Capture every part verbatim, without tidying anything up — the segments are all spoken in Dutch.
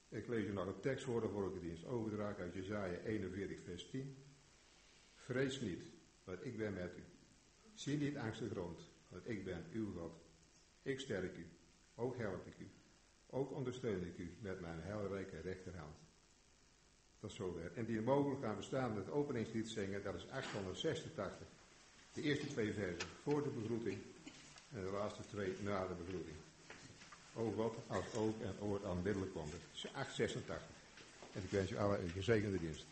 Ik lees u nog een tekst voor de volkendienst, overdragen uit Jesaja eenenveertig vers tien. Vrees niet, want ik ben met u. Zie niet angstig rond, want ik ben uw God. Ik sterk u, ook help ik u. Ook ondersteun ik u met mijn heilrijke rechterhand. Tot zover. En die mogelijk gaan we staan met het openingslied zingen, dat is achthonderdzesentachtig. De eerste twee versen voor de begroeting en de laatste twee na de begroeting. O God, als oog en oor aanbiddelijk komt. achthonderdzesentachtig. En ik wens u allen een gezegende dienst.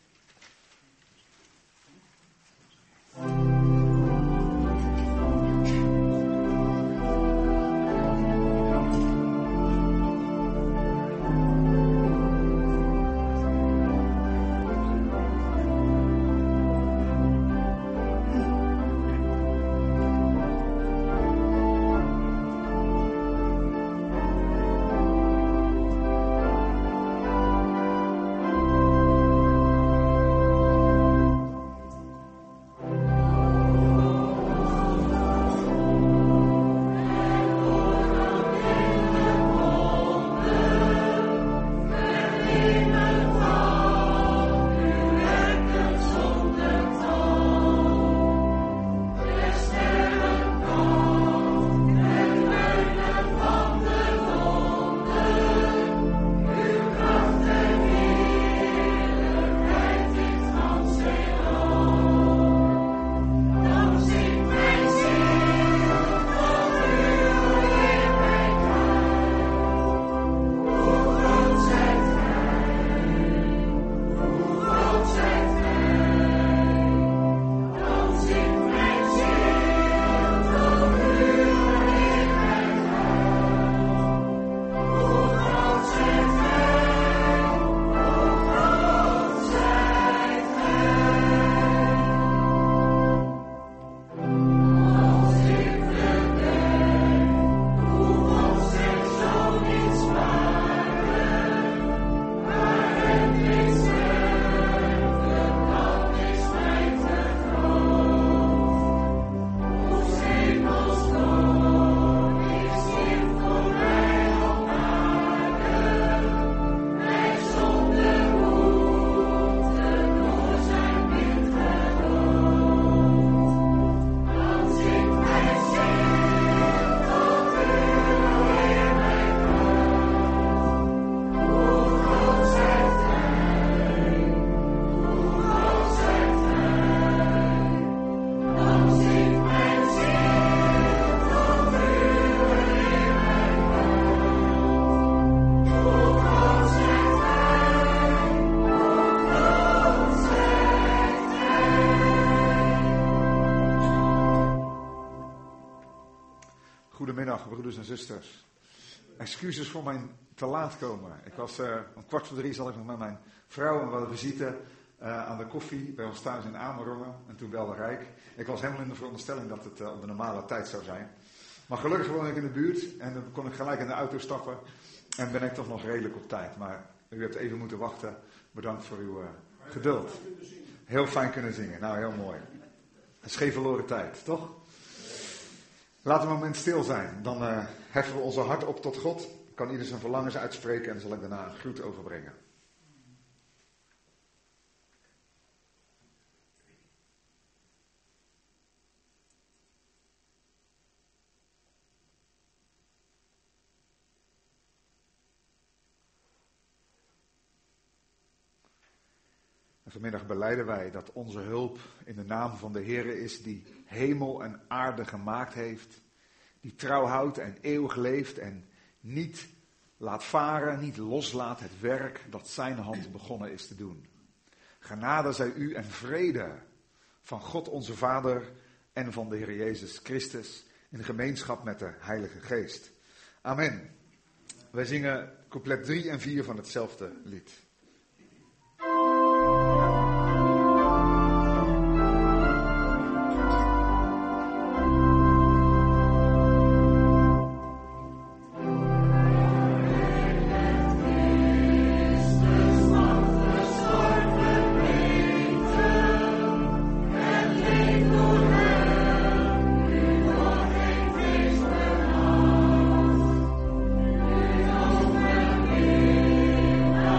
Goedemiddag, broeders en zusters. Excuses voor mijn te laat komen. Ik was uh, om kwart voor drie zat ik nog met mijn vrouw en we hadden visite uh, aan de koffie bij ons thuis in Amerongen. En toen belde Rijk. Ik was helemaal in de veronderstelling dat het uh, op de normale tijd zou zijn. Maar gelukkig woon ik in de buurt en dan kon ik gelijk in de auto stappen. En ben ik toch nog redelijk op tijd. Maar u hebt even moeten wachten. Bedankt voor uw uh, geduld. Heel fijn kunnen zingen. Nou, heel mooi. Het is geen verloren tijd, toch? Laten we een moment stil zijn. Dan uh, heffen we onze hart op tot God. Kan ieder zijn verlangens uitspreken en dan zal ik daarna een groet overbrengen. En vanmiddag belijden wij dat onze hulp in de naam van de Heere is die hemel en aarde gemaakt heeft. Die trouw houdt en eeuwig leeft en niet laat varen, niet loslaat het werk dat zijn hand begonnen is te doen. Genade zij u en vrede van God onze Vader en van de Heer Jezus Christus in gemeenschap met de Heilige Geest. Amen. Wij zingen couplet drie en vier van hetzelfde lied. Amen.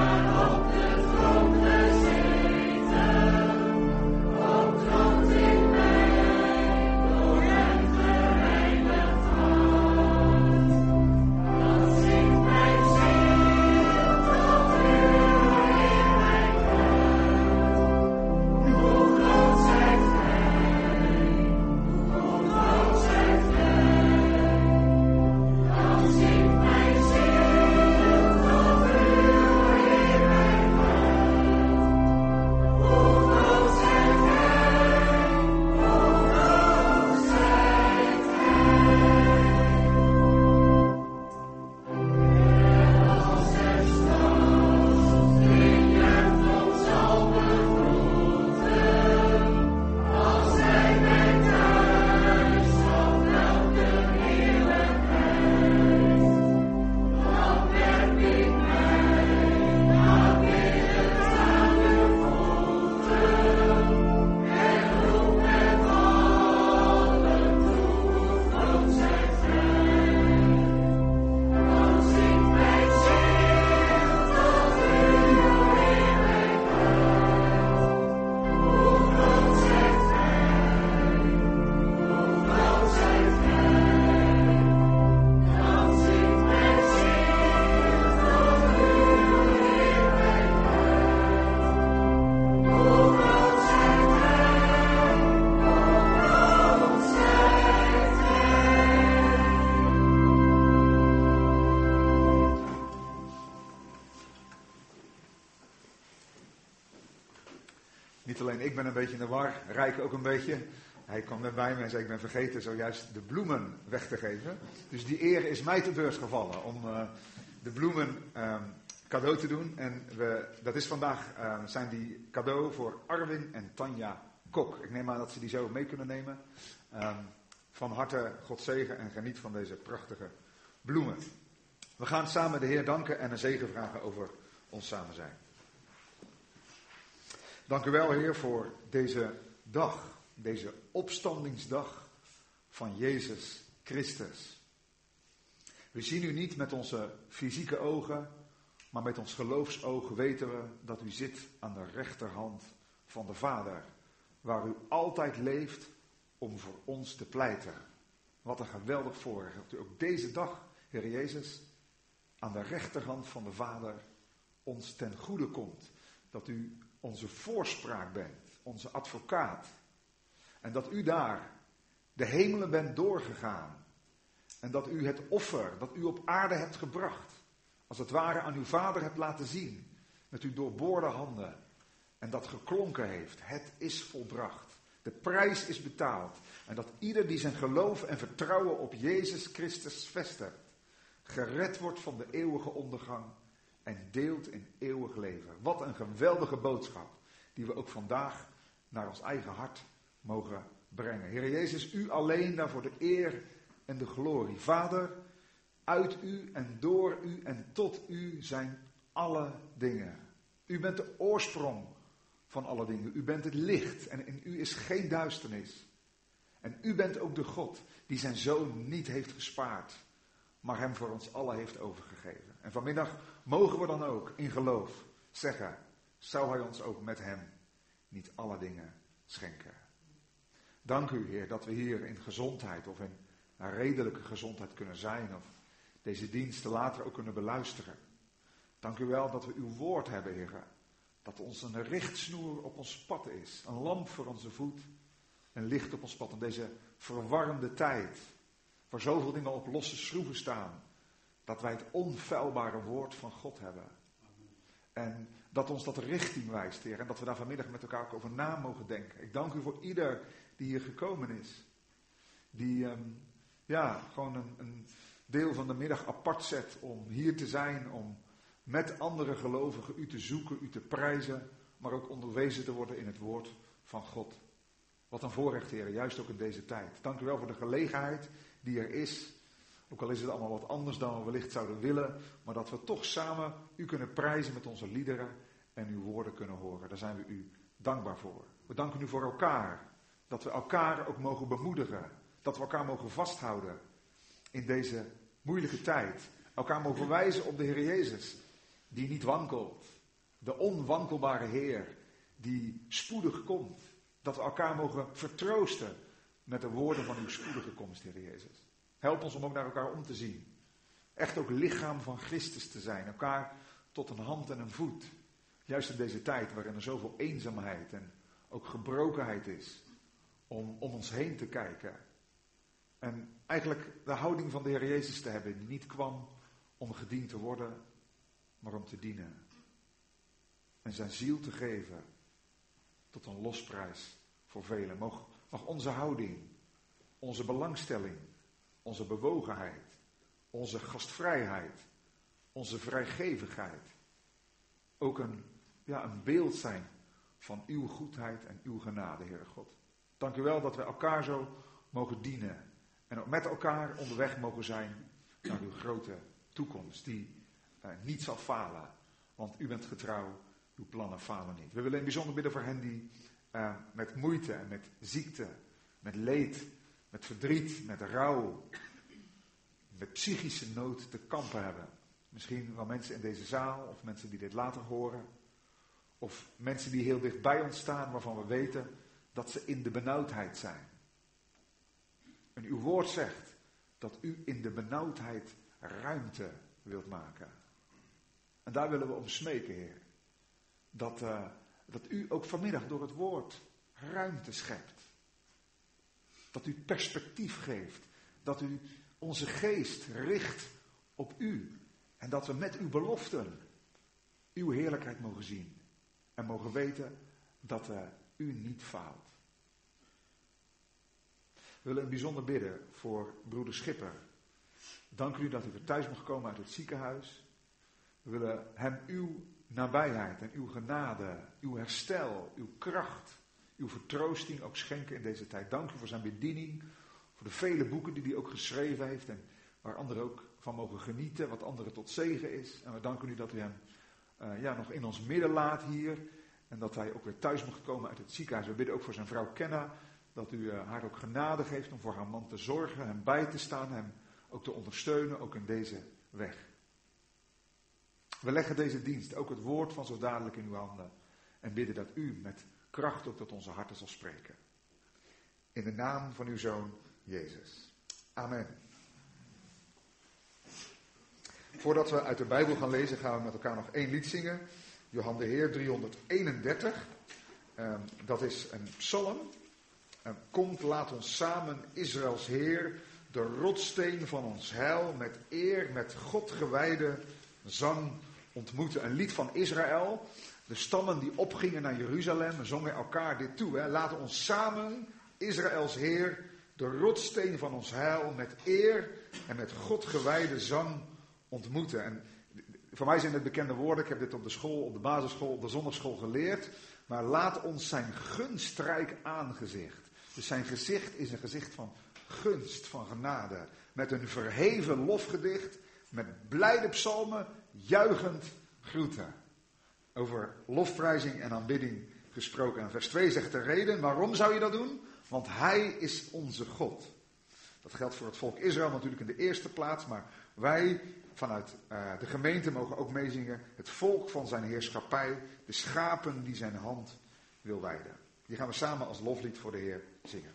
Niet alleen ik ben een beetje in de war, Rijk ook een beetje. Hij kwam net bij me en zei, ik ben vergeten zojuist de bloemen weg te geven. Dus die eer is mij te beurt gevallen om uh, de bloemen uh, cadeau te doen. En we, dat is vandaag, uh, zijn die cadeau voor Arwin en Tanja Kok. Ik neem aan dat ze die zo mee kunnen nemen. Uh, van harte God zegen en geniet van deze prachtige bloemen. We gaan samen de Heer danken en een zegen vragen over ons samen zijn. Dank u wel, Heer, voor deze dag. Deze opstandingsdag van Jezus Christus. We zien u niet met onze fysieke ogen, maar met ons geloofsoog weten we dat u zit aan de rechterhand van de Vader. Waar u altijd leeft om voor ons te pleiten. Wat een geweldig voorrecht dat u ook deze dag, Heer Jezus, aan de rechterhand van de Vader ons ten goede komt. Dat u onze voorspraak bent, onze advocaat. En dat u daar de hemelen bent doorgegaan. En dat u het offer dat u op aarde hebt gebracht, als het ware aan uw Vader hebt laten zien. Met uw doorboorde handen. En dat geklonken heeft. Het is volbracht. De prijs is betaald. En dat ieder die zijn geloof en vertrouwen op Jezus Christus vestigt, gered wordt van de eeuwige ondergang en deelt in eeuwig leven. Wat een geweldige boodschap die we ook vandaag naar ons eigen hart mogen brengen. Heer Jezus, u alleen daarvoor de eer en de glorie. Vader, uit u en door u en tot u zijn alle dingen. U bent de oorsprong van alle dingen. U bent het licht en in u is geen duisternis. En u bent ook de God die zijn zoon niet heeft gespaard, maar hem voor ons allen heeft overgegeven. En vanmiddag mogen we dan ook in geloof zeggen, zou hij ons ook met hem niet alle dingen schenken. Dank u, Heer, dat we hier in gezondheid of in een redelijke gezondheid kunnen zijn of deze diensten later ook kunnen beluisteren. Dank u wel dat we uw woord hebben, Heer. Dat ons een richtsnoer op ons pad is. Een lamp voor onze voet. Een licht op ons pad in deze verwarrende tijd. Waar zoveel dingen op losse schroeven staan. Dat wij het onfeilbare woord van God hebben. En dat ons dat richting wijst, Heer. En dat we daar vanmiddag met elkaar over na mogen denken. Ik dank u voor ieder die hier gekomen is. Die um, ja, gewoon een, een deel van de middag apart zet om hier te zijn. Om met andere gelovigen u te zoeken, u te prijzen. Maar ook onderwezen te worden in het woord van God. Wat een voorrecht, Heer, juist ook in deze tijd. Dank u wel voor de gelegenheid die er is. Ook al is het allemaal wat anders dan we wellicht zouden willen. Maar dat we toch samen u kunnen prijzen met onze liederen. En uw woorden kunnen horen. Daar zijn we u dankbaar voor. We danken u voor elkaar. Dat we elkaar ook mogen bemoedigen. Dat we elkaar mogen vasthouden. In deze moeilijke tijd. Elkaar mogen wijzen op de Heer Jezus. Die niet wankelt. De onwankelbare Heer. Die spoedig komt. Dat we elkaar mogen vertroosten. Met de woorden van uw spoedige komst, Heer Jezus. Help ons om ook naar elkaar om te zien. Echt ook lichaam van Christus te zijn. Elkaar tot een hand en een voet. Juist in deze tijd waarin er zoveel eenzaamheid en ook gebrokenheid is. Om om ons heen te kijken. En eigenlijk de houding van de Heer Jezus te hebben. Die niet kwam om gediend te worden. Maar om te dienen. En zijn ziel te geven. Tot een losprijs voor velen. Mag, mag onze houding. Onze belangstelling. Onze bewogenheid. Onze gastvrijheid. Onze vrijgevigheid. Ook een, ja, een beeld zijn van uw goedheid en uw genade, Heere God. Dank u wel dat we elkaar zo mogen dienen. En ook met elkaar onderweg mogen zijn naar uw grote toekomst. Die eh, niet zal falen. Want u bent getrouw. Uw plannen falen niet. We willen in het bijzonder bidden voor hen die uh, met moeite en met ziekte, met leed, met verdriet, met rouw, met psychische nood te kampen hebben. Misschien wel mensen in deze zaal of mensen die dit later horen. Of mensen die heel dicht bij ons staan waarvan we weten dat ze in de benauwdheid zijn. En uw woord zegt dat u in de benauwdheid ruimte wilt maken. En daar willen we om smeken, Heer. Dat, uh, dat u ook vanmiddag door het woord ruimte schept. Dat u perspectief geeft. Dat u onze geest richt op u. En dat we met uw beloften uw heerlijkheid mogen zien. En mogen weten dat uh, u niet faalt. We willen een bijzonder bidden voor broeder Schipper. Dank u dat u weer thuis mag komen uit het ziekenhuis. We willen hem uw nabijheid en uw genade, uw herstel, uw kracht, uw vertroosting ook schenken in deze tijd. Dank u voor zijn bediening, voor de vele boeken die hij ook geschreven heeft en waar anderen ook van mogen genieten, wat anderen tot zegen is. En we danken u dat u hem uh, ja, nog in ons midden laat hier en dat hij ook weer thuis mag komen uit het ziekenhuis. We bidden ook voor zijn vrouw Kenna, dat u uh, haar ook genade geeft om voor haar man te zorgen, hem bij te staan, hem ook te ondersteunen, ook in deze weg. We leggen deze dienst, ook het woord van zo dadelijk in uw handen en bidden dat u met kracht ook tot onze harten zal spreken. In de naam van uw Zoon, Jezus. Amen. Voordat we uit de Bijbel gaan lezen, gaan we met elkaar nog één lied zingen. Johan de Heer driehonderdeenendertig. Um, dat is een psalm. Um, Komt, laat ons samen, Israëls Heer, de rotsteen van ons heil, met eer, met God gewijde zang ontmoeten. Een lied van Israël. De stammen die opgingen naar Jeruzalem zongen elkaar dit toe. Hè. Laten ons samen, Israëls Heer, de rotsteen van ons heil, met eer en met God gewijde zang ontmoeten. En voor mij zijn het bekende woorden. Ik heb dit op de school, op de basisschool, op de zondagschool geleerd. Maar laat ons zijn gunstrijk aangezicht. Dus zijn gezicht is een gezicht van gunst, van genade. Met een verheven lofgedicht, met blijde psalmen, juichend groeten. Over lofprijzing en aanbidding gesproken. En vers twee zegt de reden, waarom zou je dat doen? Want hij is onze God. Dat geldt voor het volk Israël natuurlijk in de eerste plaats, maar wij vanuit uh, de gemeente mogen ook meezingen. Het volk van zijn heerschappij, de schapen die zijn hand wil wijden. Die gaan we samen als loflied voor de Heer zingen.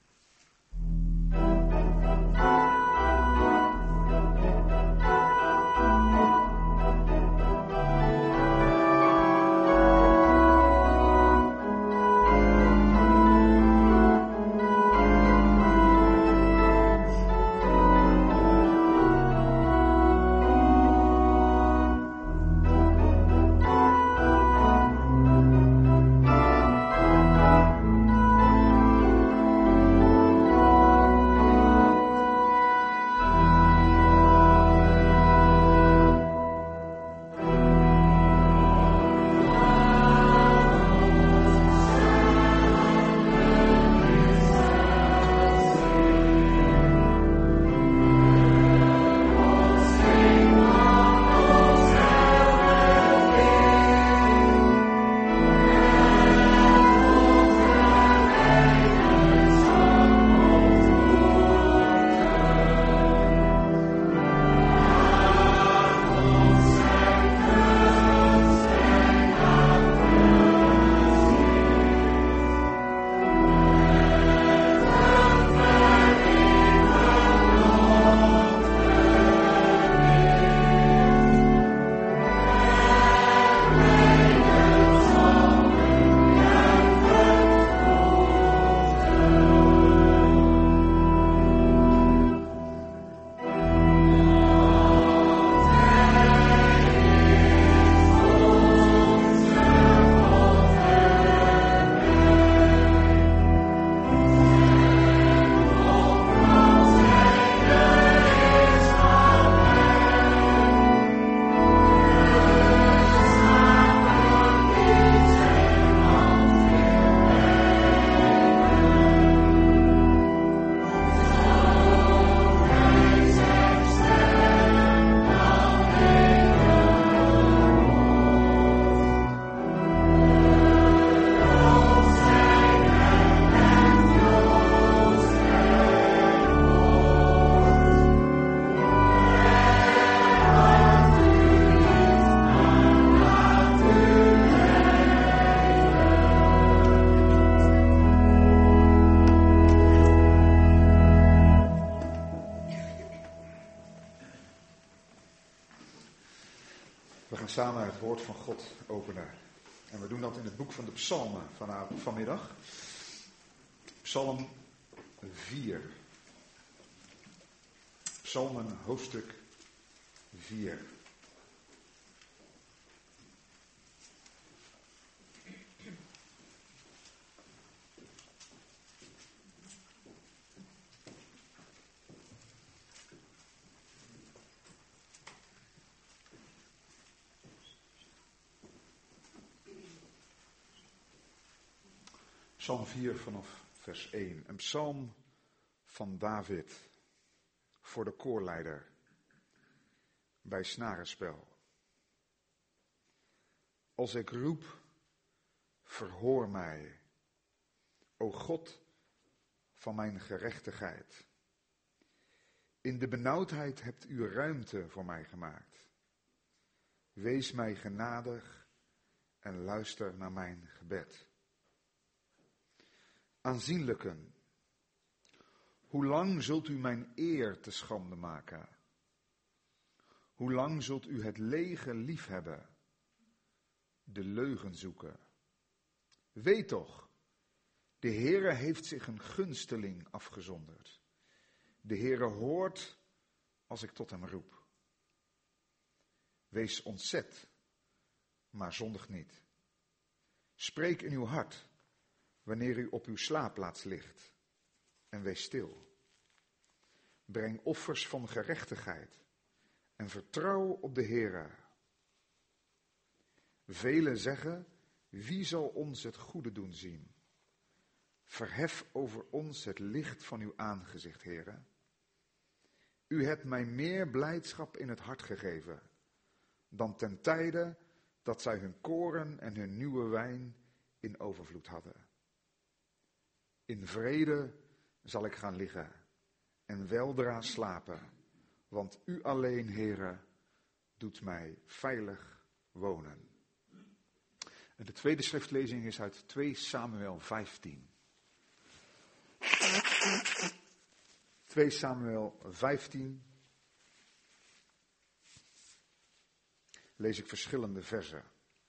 Samen het woord van God openen. En we doen dat in het boek van de Psalmen vanavond, vanmiddag. Psalm vier. Psalmen hoofdstuk vier. Psalm vier vanaf vers één. Een psalm van David voor de koorleider bij snarenspel. Als ik roep, verhoor mij, o God van mijn gerechtigheid. In de benauwdheid hebt u ruimte voor mij gemaakt. Wees mij genadig en luister naar mijn gebed. Aanzienlijken, hoe lang zult u mijn eer te schande maken? Hoe lang zult u het lege liefhebben, de leugen zoeken? Weet toch, de Heere heeft zich een gunsteling afgezonderd. De Heere hoort als ik tot hem roep. Wees ontzet, maar zondig niet. Spreek in uw hart wanneer u op uw slaapplaats ligt en wees stil. Breng offers van gerechtigheid en vertrouw op de Heere. Velen zeggen, wie zal ons het goede doen zien? Verhef over ons het licht van uw aangezicht, Heere. U hebt mij meer blijdschap in het hart gegeven dan ten tijde dat zij hun koren en hun nieuwe wijn in overvloed hadden. In vrede zal ik gaan liggen en weldra slapen, want u alleen, Heere, doet mij veilig wonen. En de tweede schriftlezing is uit twee Samuel vijftien. twee Samuel vijftien. Lees ik verschillende versen.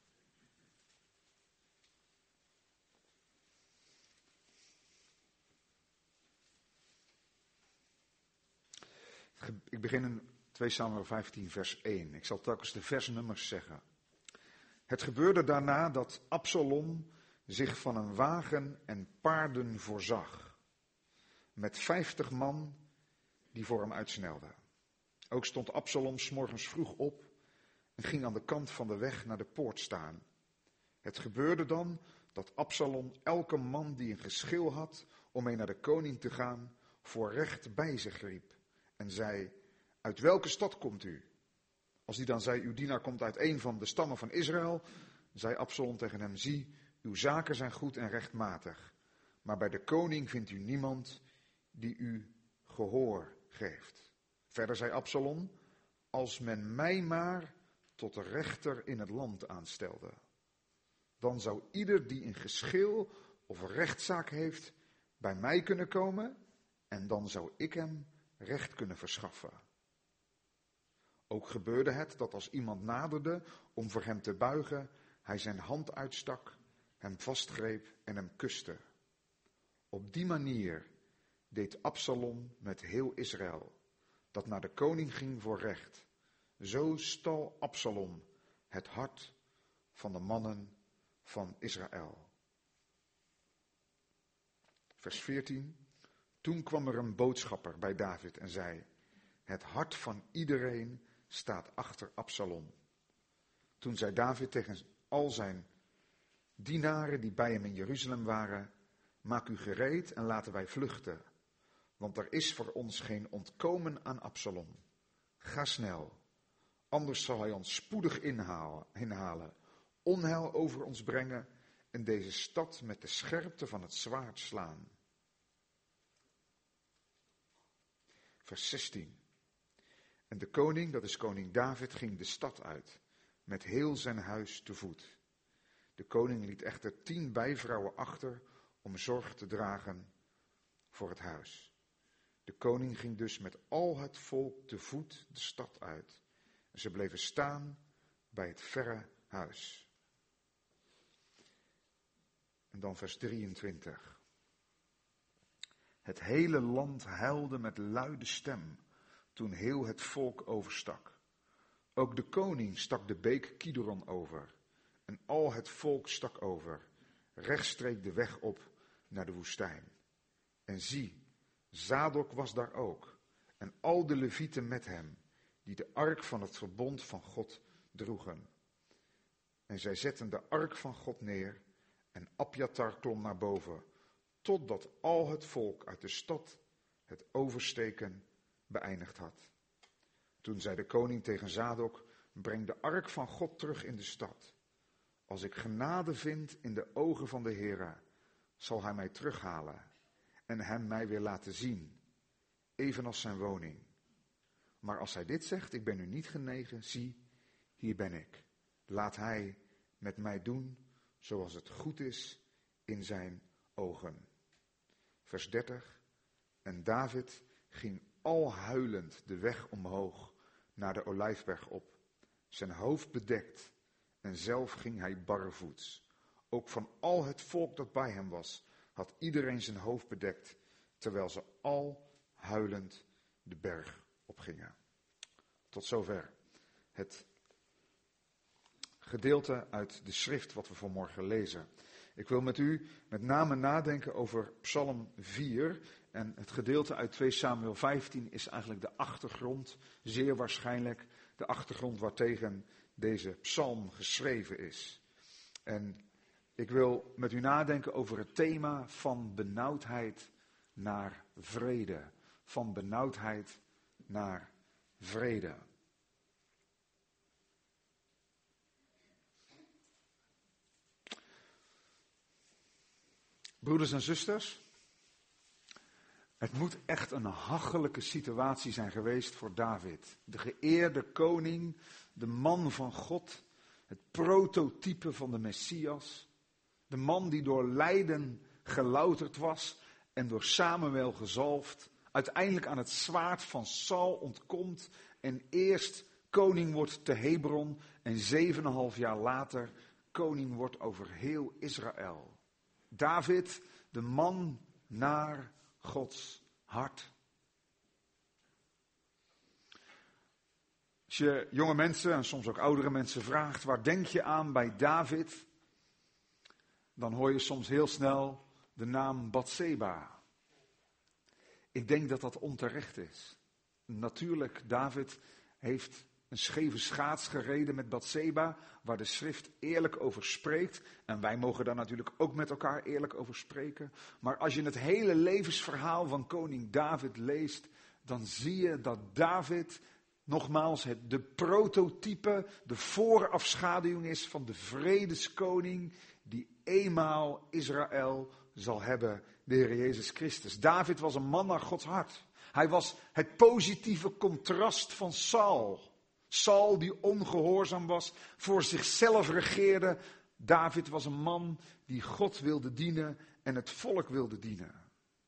Ik begin in twee Samuel vijftien vers één. Ik zal telkens de versnummers zeggen. Het gebeurde daarna dat Absalom zich van een wagen en paarden voorzag, met vijftig man die voor hem uitsnelden. Ook stond Absalom 's morgens vroeg op en ging aan de kant van de weg naar de poort staan. Het gebeurde dan dat Absalom elke man die een geschil had om mee naar de koning te gaan, voor recht bij zich riep en zei, uit welke stad komt u? Als die dan zei, uw dienaar komt uit een van de stammen van Israël, zei Absalom tegen hem, zie, uw zaken zijn goed en rechtmatig, maar bij de koning vindt u niemand die u gehoor geeft. Verder zei Absalom, als men mij maar tot de rechter in het land aanstelde, dan zou ieder die een geschil of rechtszaak heeft bij mij kunnen komen en dan zou ik hem recht kunnen verschaffen. Ook gebeurde het dat als iemand naderde om voor hem te buigen, hij zijn hand uitstak, hem vastgreep en hem kuste. Op die manier deed Absalom met heel Israël, dat naar de koning ging voor recht. Zo stal Absalom het hart van de mannen van Israël. Vers veertien. Toen kwam er een boodschapper bij David en zei, het hart van iedereen staat achter Absalom. Toen zei David tegen al zijn dienaren die bij hem in Jeruzalem waren, maak u gereed en laten wij vluchten, want er is voor ons geen ontkomen aan Absalom. Ga snel, anders zal hij ons spoedig inhalen, inhalen, onheil over ons brengen en deze stad met de scherpte van het zwaard slaan. Vers zestien. En de koning, dat is koning David, ging de stad uit, met heel zijn huis te voet. De koning liet echter tien bijvrouwen achter om zorg te dragen voor het huis. De koning ging dus met al het volk te voet de stad uit. En ze bleven staan bij het verre huis. En dan vers drieëntwintig. Het hele land huilde met luide stem toen heel het volk overstak. Ook de koning stak de beek Kidron over en al het volk stak over, rechtstreeks de weg op naar de woestijn. En zie, Zadok was daar ook en al de levieten met hem, die de ark van het verbond van God droegen. En zij zetten de ark van God neer En Abjatar klom naar boven, totdat al het volk uit de stad het oversteken beëindigd had. Toen zei de koning tegen Zadok, breng de ark van God terug in de stad. Als ik genade vind in de ogen van de Heere, zal hij mij terughalen en hem mij weer laten zien, evenals zijn woning. Maar als hij dit zegt, ik ben u niet genegen, zie, hier ben ik. Laat hij met mij doen zoals het goed is in zijn ogen. Vers dertig. En David ging al huilend de weg omhoog naar de Olijfberg op, zijn hoofd bedekt, en zelf ging hij barrevoets. Ook van al het volk dat bij hem was, had iedereen zijn hoofd bedekt, terwijl ze al huilend de berg opgingen. Tot zover het gedeelte uit de schrift wat we vanmorgen lezen. Ik wil met u met name nadenken over Psalm vier. En het gedeelte uit twee Samuel vijftien is eigenlijk de achtergrond, zeer waarschijnlijk de achtergrond waartegen deze psalm geschreven is. En ik wil met u nadenken over het thema van benauwdheid naar vrede. Van benauwdheid naar vrede. Broeders en zusters, het moet echt een hachelijke situatie zijn geweest voor David. De geëerde koning, de man van God, het prototype van de Messias. De man die door lijden gelouterd was en door Samuel gezalfd. Uiteindelijk aan het zwaard van Saul ontkomt en eerst koning wordt te Hebron en zeven en een half jaar later koning wordt over heel Israël. David, de man naar Gods hart. Als je jonge mensen en soms ook oudere mensen vraagt, waar denk je aan bij David? Dan hoor je soms heel snel de naam Batseba. Ik denk dat dat onterecht is. Natuurlijk, David heeft een scheve schaats gereden met Batseba, waar de schrift eerlijk over spreekt. En wij mogen daar natuurlijk ook met elkaar eerlijk over spreken. Maar als je het hele levensverhaal van koning David leest, dan zie je dat David, nogmaals, het, de prototype, de voorafschaduwing is van de vredeskoning die eenmaal Israël zal hebben, de Heer Jezus Christus. David was een man naar Gods hart. Hij was het positieve contrast van Saul. Saul die ongehoorzaam was, voor zichzelf regeerde. David was een man die God wilde dienen en het volk wilde dienen.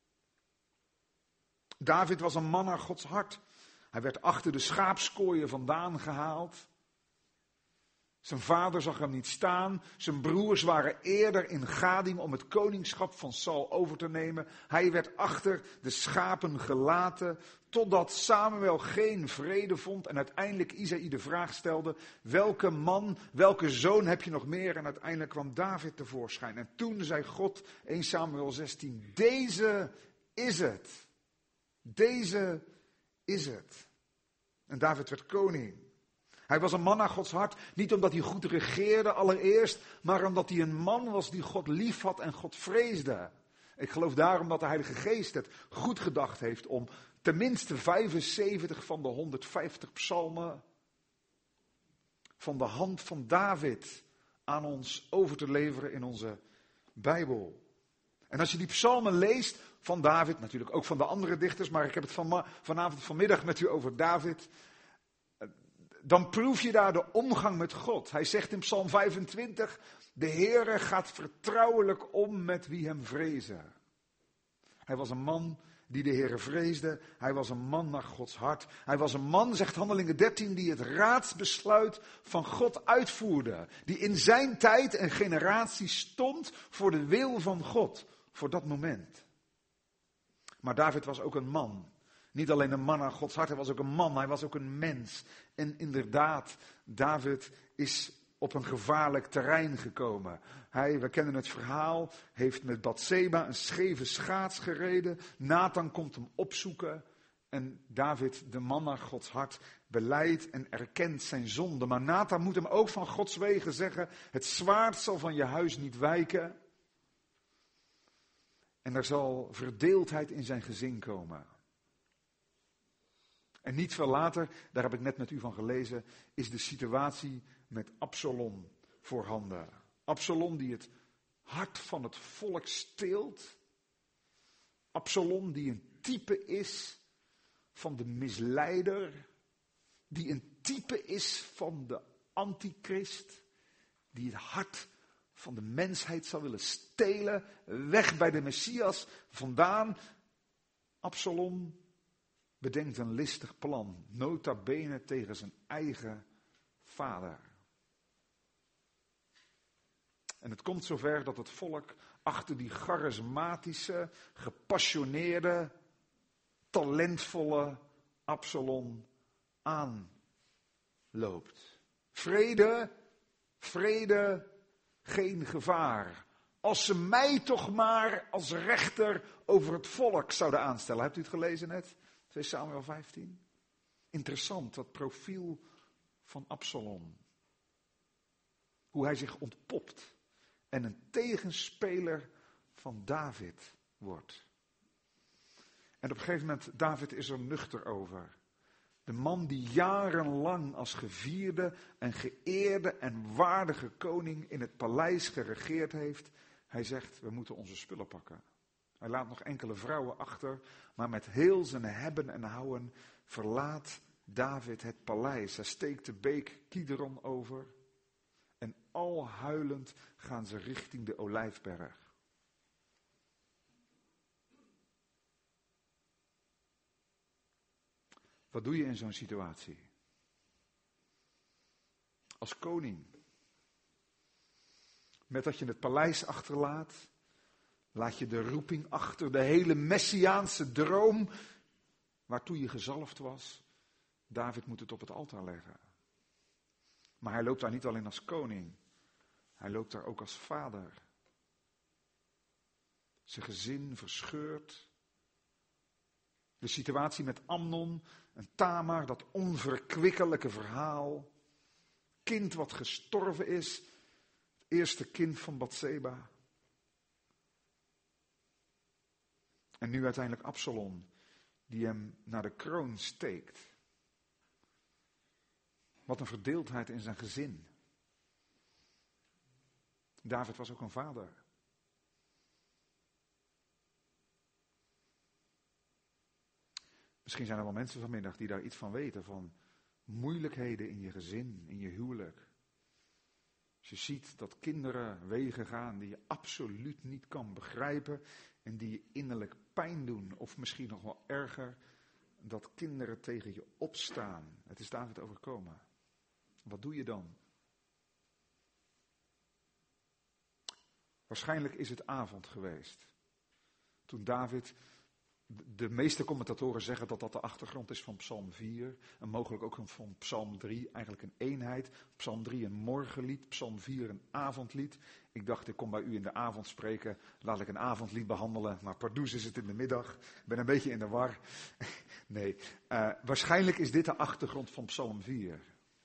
David was een man naar Gods hart. Hij werd achter de schaapskooien vandaan gehaald. Zijn vader zag hem niet staan. Zijn broers waren eerder in gading om het koningschap van Saul over te nemen. Hij werd achter de schapen gelaten, totdat Samuel geen vrede vond en uiteindelijk Isaïe de vraag stelde: welke man, welke zoon heb je nog meer? En uiteindelijk kwam David tevoorschijn. En toen zei God, eerste Samuel zestien, deze is het. Deze is het. En David werd koning. Hij was een man naar Gods hart, niet omdat hij goed regeerde allereerst, maar omdat hij een man was die God lief had en God vreesde. Ik geloof daarom dat de Heilige Geest het goed gedacht heeft om tenminste vijfenzeventig van de honderdvijftig psalmen van de hand van David aan ons over te leveren in onze Bijbel. En als je die psalmen leest van David, natuurlijk ook van de andere dichters, maar ik heb het van, vanavond vanmiddag met u over David, dan proef je daar de omgang met God. Hij zegt in Psalm vijfentwintig, de Heere gaat vertrouwelijk om met wie hem vrezen. Hij was een man die de Heere vreesde. Hij was een man naar Gods hart. Hij was een man, zegt Handelingen dertien, die het raadsbesluit van God uitvoerde. Die in zijn tijd en generatie stond voor de wil van God. Voor dat moment. Maar David was ook een man. Niet alleen een man naar Gods hart, hij was ook een man, hij was ook een mens. En inderdaad, David is op een gevaarlijk terrein gekomen. Hij, we kennen het verhaal, heeft met Batseba een scheve schaats gereden. Nathan komt hem opzoeken. En David, de man naar Gods hart, belijdt en erkent zijn zonde. Maar Nathan moet hem ook van Gods wegen zeggen, het zwaard zal van je huis niet wijken. En er zal verdeeldheid in zijn gezin komen. En niet veel later, daar heb ik net met u van gelezen, is de situatie met Absalom voorhanden. Absalom die het hart van het volk steelt. Absalom die een type is van de misleider. Die een type is van de antichrist. Die het hart van de mensheid zou willen stelen. Weg bij de Messias vandaan. Absalom bedenkt een listig plan. Nota bene tegen zijn eigen vader. En het komt zover dat het volk achter die charismatische, gepassioneerde, talentvolle Absalom aanloopt. Vrede, vrede, geen gevaar. Als ze mij toch maar als rechter over het volk zouden aanstellen. Hebt u het gelezen net? twee Samuel vijftien. Interessant, dat profiel van Absalom. Hoe hij zich ontpopt. En een tegenspeler van David wordt. En op een gegeven moment, David is er nuchter over. De man die jarenlang als gevierde en geëerde en waardige koning in het paleis geregeerd heeft. Hij zegt, we moeten onze spullen pakken. Hij laat nog enkele vrouwen achter, maar met heel zijn hebben en houden verlaat David het paleis. Hij steekt de beek Kidron over en al huilend gaan ze richting de Olijfberg. Wat doe je in zo'n situatie? Als koning. Met dat je het paleis achterlaat, laat je de roeping achter, de hele messiaanse droom, waartoe je gezalfd was. David moet het op het altaar leggen. Maar hij loopt daar niet alleen als koning, hij loopt daar ook als vader. Zijn gezin verscheurd. De situatie met Amnon en Tamar, dat onverkwikkelijke verhaal. Kind wat gestorven is, het eerste kind van Batseba. En nu uiteindelijk Absalom, die hem naar de kroon steekt. Wat een verdeeldheid in zijn gezin. David was ook een vader. Misschien zijn er wel mensen vanmiddag die daar iets van weten, van moeilijkheden in je gezin, in je huwelijk. Als je ziet dat kinderen wegen gaan die je absoluut niet kan begrijpen en die je innerlijk pijn doen, of misschien nog wel erger, dat kinderen tegen je opstaan. Het is David overkomen. Wat doe je dan? Waarschijnlijk is het avond geweest. Toen David, de meeste commentatoren zeggen dat dat de achtergrond is van Psalm vier. En mogelijk ook van Psalm drie, eigenlijk een eenheid. Psalm drie een morgenlied, Psalm vier een avondlied. Ik dacht, ik kom bij u in de avond spreken, laat ik een avondlied behandelen. Maar pardoes is het in de middag, ik ben een beetje in de war. Nee, uh, waarschijnlijk is dit de achtergrond van Psalm vier.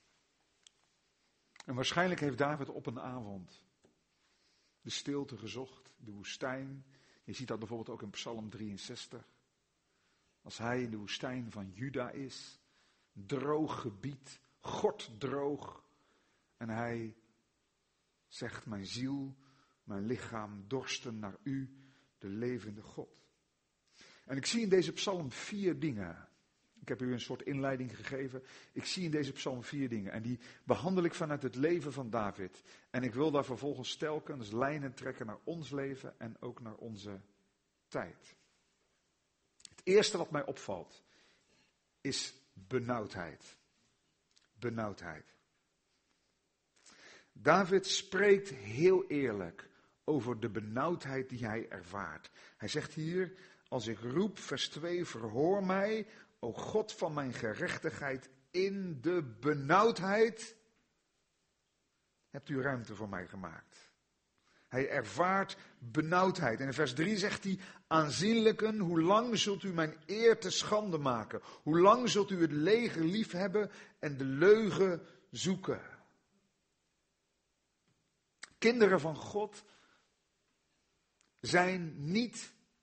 En waarschijnlijk heeft David op een avond de stilte gezocht, de woestijn. Je ziet dat bijvoorbeeld ook in Psalm drieënzestig. Als hij in de woestijn van Juda is, droog gebied, gorddroog. En hij zegt, mijn ziel, mijn lichaam dorsten naar u, de levende God. En ik zie in deze psalm vier dingen. Ik heb u een soort inleiding gegeven. Ik zie in deze psalm vier dingen. En die behandel ik vanuit het leven van David. En ik wil daar vervolgens telkens lijnen trekken naar ons leven en ook naar onze tijd. Het eerste wat mij opvalt is benauwdheid. Benauwdheid. David spreekt heel eerlijk over de benauwdheid die hij ervaart. Hij zegt hier, als ik roep, vers twee, verhoor mij, o God van mijn gerechtigheid, in de benauwdheid hebt u ruimte voor mij gemaakt. Hij ervaart benauwdheid. En in vers drie zegt hij, aanzienlijken, hoe lang zult u mijn eer te schande maken? Hoe lang zult u het leger liefhebben en de leugen zoeken? Kinderen van God zijn niet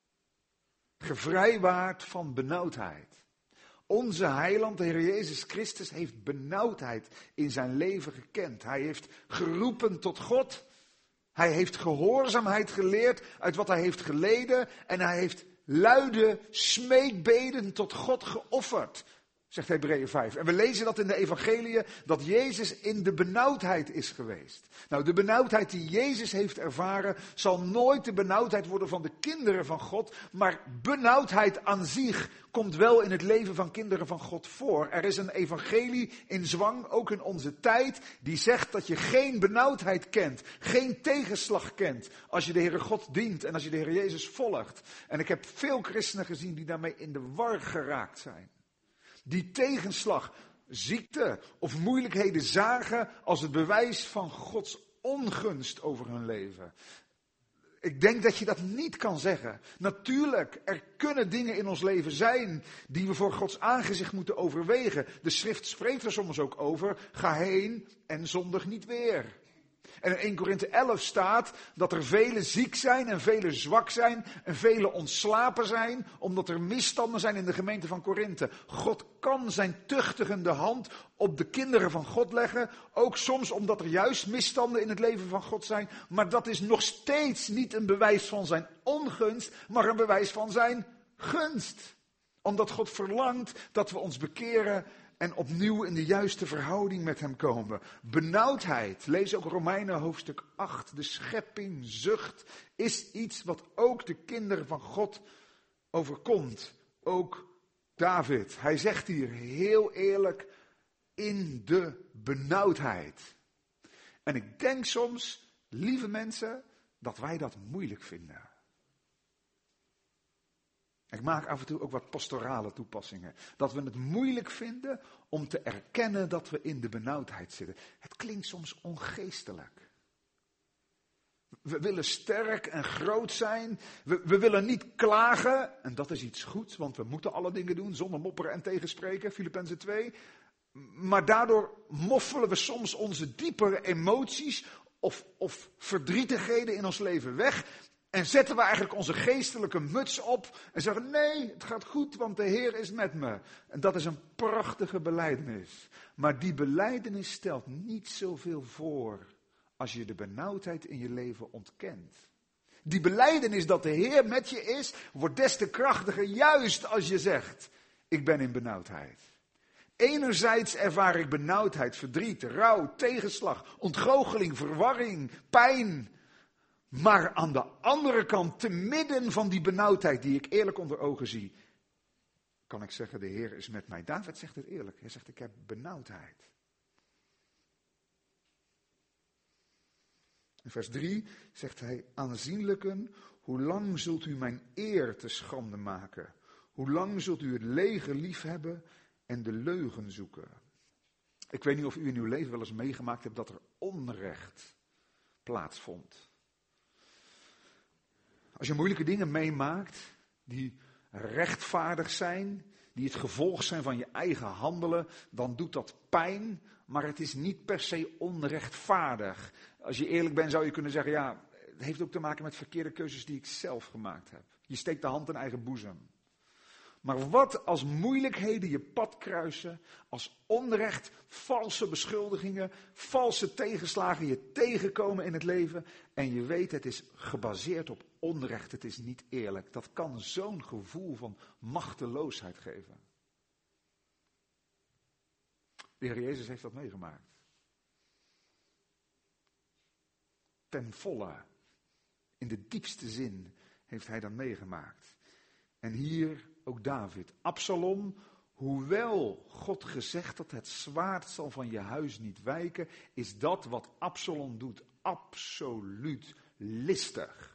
Gevrijwaard van benauwdheid. Onze heiland, de Heer Jezus Christus, heeft benauwdheid in zijn leven gekend. Hij heeft geroepen tot God. Hij heeft gehoorzaamheid geleerd uit wat hij heeft geleden. En hij heeft luide smeekbeden tot God geofferd, zegt Hebreeën vijf. En we lezen dat in de evangeliën, dat Jezus in de benauwdheid is geweest. Nou, de benauwdheid die Jezus heeft ervaren, zal nooit de benauwdheid worden van de kinderen van God. Maar benauwdheid aan zich komt wel in het leven van kinderen van God voor. Er is een evangelie in zwang, ook in onze tijd, die zegt dat je geen benauwdheid kent, geen tegenslag kent, als je de Heere God dient en als je de Heer Jezus volgt. En ik heb veel christenen gezien die daarmee in de war geraakt zijn. Die tegenslag, ziekte of moeilijkheden zagen als het bewijs van Gods ongunst over hun leven. Ik denk dat je dat niet kan zeggen. Natuurlijk, er kunnen dingen in ons leven zijn die we voor Gods aangezicht moeten overwegen. De schrift spreekt er soms ook over, ga heen en zondig niet weer. En in Eerste Korinthe elf staat dat er velen ziek zijn en velen zwak zijn en velen ontslapen zijn, omdat er misstanden zijn in de gemeente van Korinthe. God kan zijn tuchtigende hand op de kinderen van God leggen, ook soms omdat er juist misstanden in het leven van God zijn, maar dat is nog steeds niet een bewijs van zijn ongunst, maar een bewijs van zijn gunst. Omdat God verlangt dat we ons bekeren en opnieuw in de juiste verhouding met hem komen. Benauwdheid, lees ook Romeinen hoofdstuk acht. De schepping, zucht, is iets wat ook de kinderen van God overkomt. Ook David. Hij zegt hier heel eerlijk, in de benauwdheid. En ik denk soms, lieve mensen, dat wij dat moeilijk vinden. Ik maak af en toe ook wat pastorale toepassingen. Dat we het moeilijk vinden om te erkennen dat we in de benauwdheid zitten. Het klinkt soms ongeestelijk. We willen sterk en groot zijn. We, we willen niet klagen. En dat is iets goeds, want we moeten alle dingen doen zonder mopperen en tegenspreken. Filippenzen twee. Maar daardoor moffelen we soms onze diepere emoties of, of verdrietigheden in ons leven weg. En zetten we eigenlijk onze geestelijke muts op en zeggen, nee, het gaat goed, want de Heer is met me. En dat is een prachtige belijdenis. Maar die belijdenis stelt niet zoveel voor als je de benauwdheid in je leven ontkent. Die belijdenis dat de Heer met je is, wordt des te krachtiger juist als je zegt, ik ben in benauwdheid. Enerzijds ervaar ik benauwdheid, verdriet, rouw, tegenslag, ontgoocheling, verwarring, pijn. Maar aan de andere kant, te midden van die benauwdheid die ik eerlijk onder ogen zie, kan ik zeggen, de Heer is met mij. David zegt het eerlijk. Hij zegt, ik heb benauwdheid. In vers drie zegt hij, aanzienlijken, hoe lang zult u mijn eer te schande maken? Hoe lang zult u het leger liefhebben en de leugen zoeken? Ik weet niet of u in uw leven wel eens meegemaakt hebt dat er onrecht plaatsvond. Als je moeilijke dingen meemaakt, die rechtvaardig zijn, die het gevolg zijn van je eigen handelen, dan doet dat pijn, maar het is niet per se onrechtvaardig. Als je eerlijk bent zou je kunnen zeggen, ja, het heeft ook te maken met verkeerde keuzes die ik zelf gemaakt heb. Je steekt de hand in eigen boezem. Maar wat als moeilijkheden je pad kruisen, als onrecht, valse beschuldigingen, valse tegenslagen je tegenkomen in het leven en je weet het is gebaseerd op onrecht, het is niet eerlijk. Dat kan zo'n gevoel van machteloosheid geven. De Heer Jezus heeft dat meegemaakt. Ten volle, in de diepste zin heeft hij dat meegemaakt. En hier ook David. Absalom, hoewel God gezegd had, het zwaard zal van je huis niet wijken, is dat wat Absalom doet absoluut listig.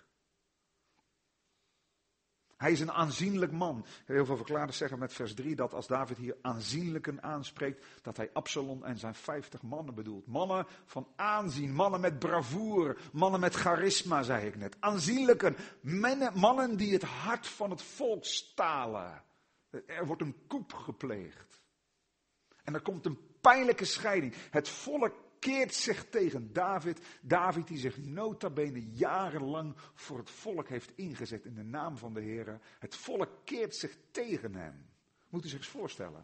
Hij is een aanzienlijk man. Heel veel verklaarders zeggen met vers drie dat als David hier aanzienlijken aanspreekt, dat hij Absalom en zijn vijftig mannen bedoelt. Mannen van aanzien, mannen met bravoure, mannen met charisma, zei ik net. Aanzienlijken, mannen, mannen die het hart van het volk stalen. Er wordt een coup gepleegd. En er komt een pijnlijke scheiding. Het volk keert zich tegen David. David die zich nota bene jarenlang voor het volk heeft ingezet in de naam van de Heer. Het volk keert zich tegen hem. Moet u zich eens voorstellen.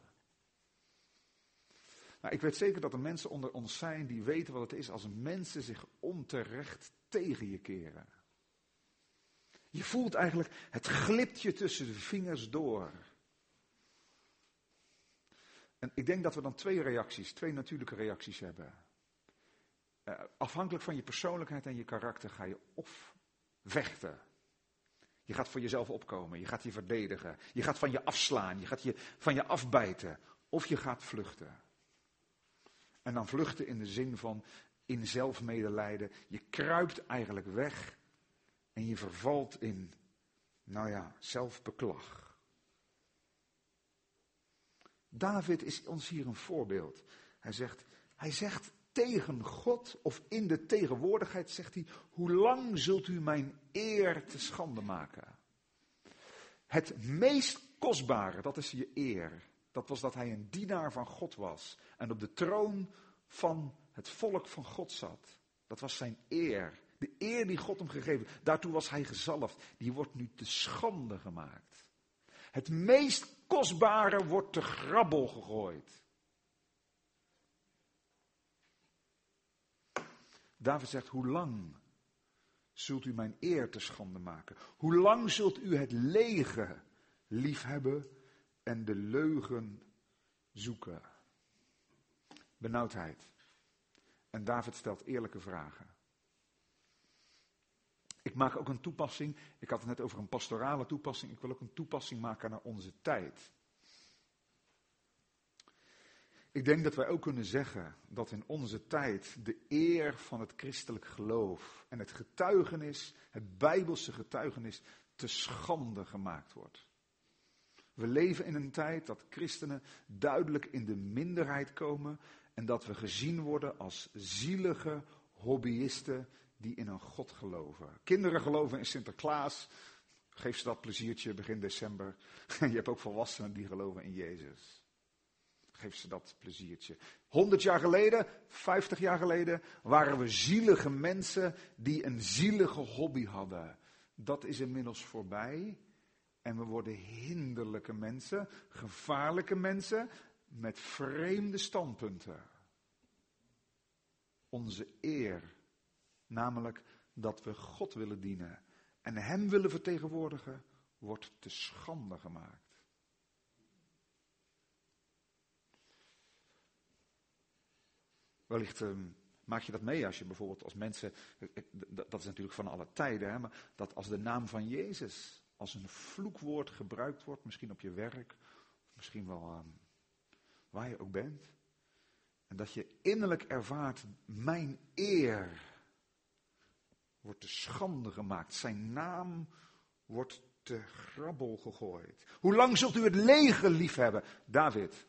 Nou, ik weet zeker dat er mensen onder ons zijn die weten wat het is als mensen zich onterecht tegen je keren. Je voelt eigenlijk, het glipt je tussen de vingers door. En ik denk dat we dan twee reacties, twee natuurlijke reacties hebben. Uh, afhankelijk van je persoonlijkheid en je karakter ga je of vechten. Je gaat voor jezelf opkomen, je gaat je verdedigen. Je gaat van je afslaan, je gaat je, van je afbijten. Of je gaat vluchten. En dan vluchten in de zin van in zelfmedelijden. Je kruipt eigenlijk weg en je vervalt in, nou ja, zelfbeklag. David is ons hier een voorbeeld. Hij zegt, hij zegt tegen God, of in de tegenwoordigheid zegt hij, hoe lang zult u mijn eer te schande maken? Het meest kostbare, dat is je eer. Dat was dat hij een dienaar van God was. En op de troon van het volk van God zat. Dat was zijn eer. De eer die God hem gegeven. Daartoe was hij gezalfd. Die wordt nu te schande gemaakt. Het meest kostbare wordt te grabbel gegooid. David zegt, hoe lang zult u mijn eer te schande maken? Hoe lang zult u het lege liefhebben en de leugen zoeken? Benauwdheid. En David stelt eerlijke vragen. Ik maak ook een toepassing. Ik had het net over een pastorale toepassing. Ik wil ook een toepassing maken naar onze tijd. Ik denk dat wij ook kunnen zeggen dat in onze tijd de eer van het christelijk geloof en het getuigenis, het bijbelse getuigenis, te schande gemaakt wordt. We leven in een tijd dat christenen duidelijk in de minderheid komen en dat we gezien worden als zielige hobbyisten die in een God geloven. Kinderen geloven in Sinterklaas, geef ze dat pleziertje begin december. Je hebt ook volwassenen die geloven in Jezus. Geef ze dat pleziertje. Honderd jaar geleden, vijftig jaar geleden, waren we zielige mensen die een zielige hobby hadden. Dat is inmiddels voorbij. En we worden hinderlijke mensen, gevaarlijke mensen met vreemde standpunten. Onze eer, namelijk dat we God willen dienen en Hem willen vertegenwoordigen, wordt te schande gemaakt. Wellicht um, maak je dat mee als je bijvoorbeeld als mensen, dat is natuurlijk van alle tijden, hè, maar dat als de naam van Jezus als een vloekwoord gebruikt wordt, misschien op je werk, of misschien wel um, waar je ook bent, en dat je innerlijk ervaart, mijn eer wordt te schande gemaakt, zijn naam wordt te grabbel gegooid. Hoe lang zult u het leger liefhebben? David.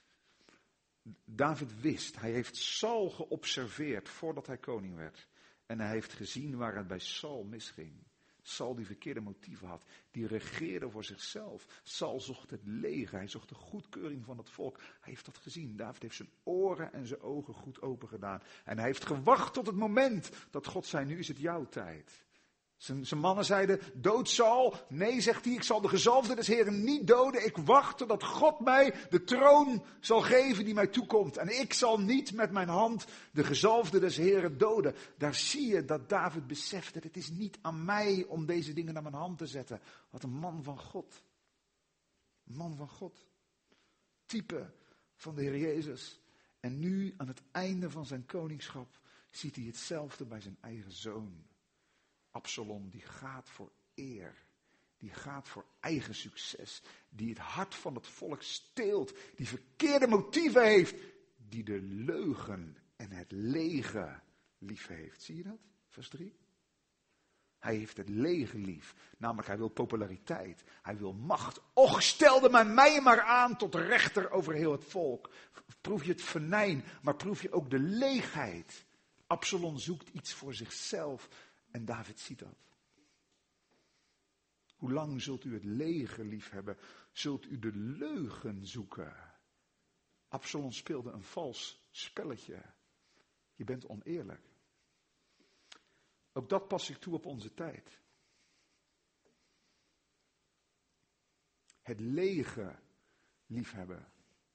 David wist, hij heeft Saul geobserveerd voordat hij koning werd. En hij heeft gezien waar het bij Saul misging. Saul die verkeerde motieven had, die regeerde voor zichzelf. Saul zocht het leger, hij zocht de goedkeuring van het volk. Hij heeft dat gezien. David heeft zijn oren en zijn ogen goed open gedaan. En hij heeft gewacht tot het moment dat God zei, nu is het jouw tijd. Zijn, zijn mannen zeiden, dood Saul. Nee, zegt hij, ik zal de gezalfde des Heren niet doden. Ik wacht totdat God mij de troon zal geven die mij toekomt. En ik zal niet met mijn hand de gezalfde des Heren doden. Daar zie je dat David besefte, het is niet aan mij om deze dingen naar mijn hand te zetten. Wat een man van God. Een man van God. Type van de Heer Jezus. En nu aan het einde van zijn koningschap ziet hij hetzelfde bij zijn eigen zoon. Absalom, die gaat voor eer, die gaat voor eigen succes, die het hart van het volk steelt, die verkeerde motieven heeft, die de leugen en het lege lief heeft. Zie je dat? Vers drie. Hij heeft het lege lief, namelijk hij wil populariteit, hij wil macht. Och, stelde mij mij maar aan tot rechter over heel het volk. Proef je het venijn, maar proef je ook de leegheid. Absalom zoekt iets voor zichzelf. En David ziet dat. Hoe lang zult u het leger liefhebben? Zult u de leugen zoeken? Absalom speelde een vals spelletje. Je bent oneerlijk. Ook dat pas ik toe op onze tijd. Het lege liefhebben.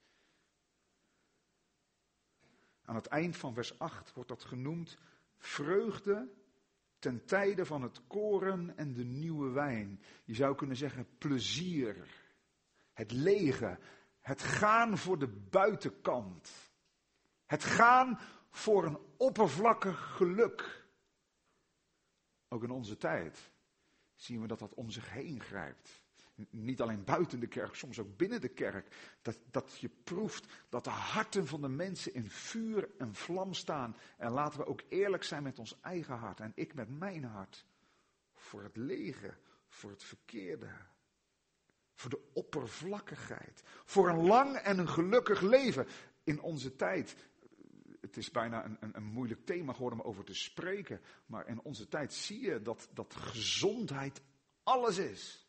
Aan het eind van vers acht wordt dat genoemd vreugde ten tijde van het koren en de nieuwe wijn. Je zou kunnen zeggen plezier. Het lege. Het gaan voor de buitenkant. Het gaan voor een oppervlakkig geluk. Ook in onze tijd zien we dat dat om zich heen grijpt. Niet alleen buiten de kerk, soms ook binnen de kerk. Dat, dat je proeft dat de harten van de mensen in vuur en vlam staan. En laten we ook eerlijk zijn met ons eigen hart. En ik met mijn hart. Voor het lege, voor het verkeerde. Voor de oppervlakkigheid. Voor een lang en een gelukkig leven in onze tijd. Het is bijna een, een, een moeilijk thema geworden om over te spreken. Maar in onze tijd zie je dat, dat gezondheid alles is.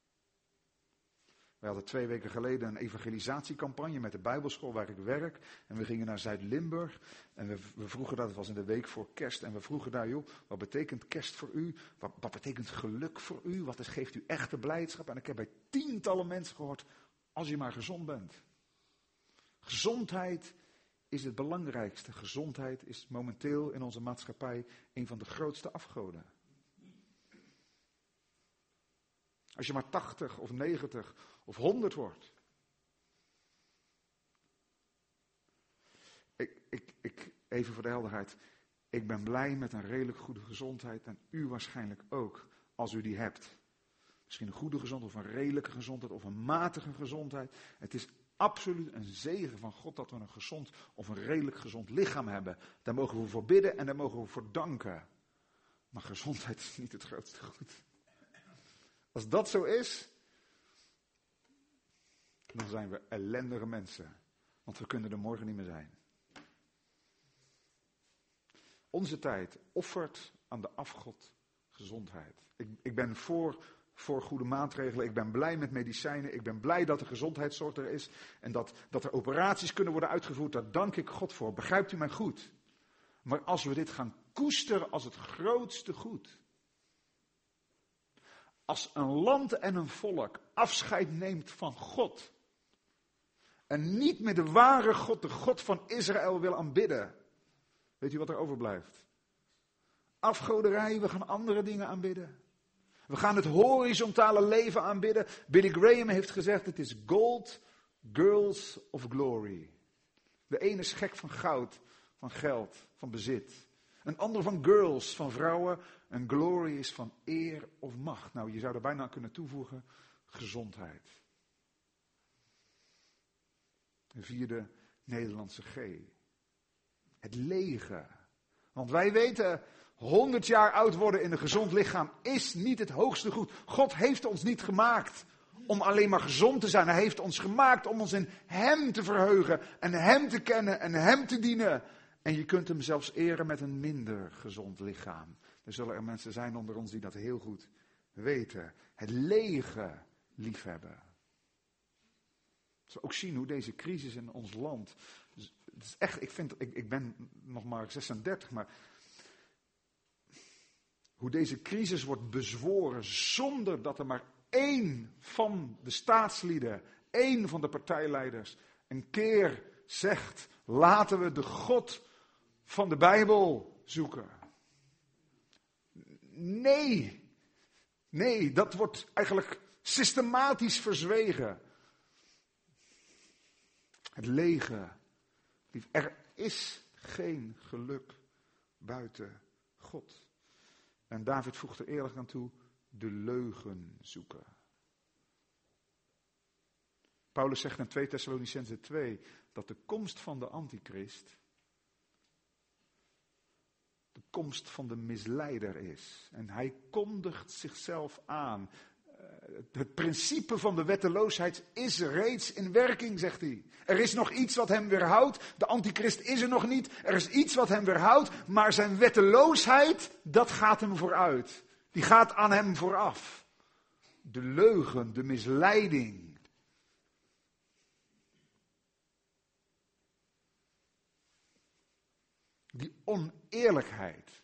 We hadden twee weken geleden een evangelisatiecampagne met de Bijbelschool waar ik werk. En we gingen naar Zuid-Limburg. En we, we vroegen dat, het was in de week voor kerst. En we vroegen daar, joh, wat betekent kerst voor u? Wat, wat betekent geluk voor u? Wat is, geeft u echte blijdschap? En ik heb bij tientallen mensen gehoord, als je maar gezond bent. Gezondheid is het belangrijkste. Gezondheid is momenteel in onze maatschappij een van de grootste afgoden. Als je maar tachtig of negentig of honderd wordt. Ik, ik, ik, even voor de helderheid. Ik ben blij met een redelijk goede gezondheid. En u waarschijnlijk ook, als u die hebt. Misschien een goede gezondheid of een redelijke gezondheid of een matige gezondheid. Het is absoluut een zegen van God dat we een gezond of een redelijk gezond lichaam hebben. Daar mogen we voor bidden en daar mogen we voor danken. Maar gezondheid is niet het grootste goed. Als dat zo is, dan zijn we ellendige mensen. Want we kunnen er morgen niet meer zijn. Onze tijd offert aan de afgod gezondheid. Ik, ik ben voor, voor goede maatregelen. Ik ben blij met medicijnen. Ik ben blij dat de gezondheidszorg er is. En dat, dat er operaties kunnen worden uitgevoerd. Daar dank ik God voor. Begrijpt u mij goed? Maar als we dit gaan koesteren als het grootste goed. Als een land en een volk afscheid neemt van God. En niet meer de ware God, de God van Israël wil aanbidden. Weet u wat er overblijft? Afgoderij, we gaan andere dingen aanbidden. We gaan het horizontale leven aanbidden. Billy Graham heeft gezegd, het is gold, girls of glory. De ene is gek van goud, van geld, van bezit. Een ander van girls, van vrouwen. En glory is van eer of macht. Nou, je zou er bijna kunnen toevoegen, gezondheid. De vierde Nederlandse G. Het lege. Want wij weten, honderd jaar oud worden in een gezond lichaam is niet het hoogste goed. God heeft ons niet gemaakt om alleen maar gezond te zijn. Hij heeft ons gemaakt om ons in Hem te verheugen. En Hem te kennen en Hem te dienen. En je kunt Hem zelfs eren met een minder gezond lichaam. Er zullen er mensen zijn onder ons die dat heel goed weten. Het lege liefhebben. Dat we ook zien hoe deze crisis in ons land. Het is echt, ik, vind, ik, ik ben nog maar zesendertig, maar. Hoe deze crisis wordt bezworen zonder dat er maar één van de staatslieden, één van de partijleiders, een keer zegt: laten we de God van de Bijbel zoeken. Nee, nee, dat wordt eigenlijk systematisch verzwegen. Het lege. Er is geen geluk buiten God. En David voegt er eerlijk aan toe, de leugen zoeken. Paulus zegt in twee Thessalonicenzen twee dat de komst van de antichrist de komst van de misleider is. En hij kondigt zichzelf aan. Het principe van de wetteloosheid is reeds in werking, zegt hij. Er is nog iets wat hem weerhoudt. De antichrist is er nog niet. Er is iets wat hem weerhoudt. Maar zijn wetteloosheid, dat gaat hem vooruit. Die gaat aan hem vooraf. De leugen, de misleiding. Die oneerlijkheid.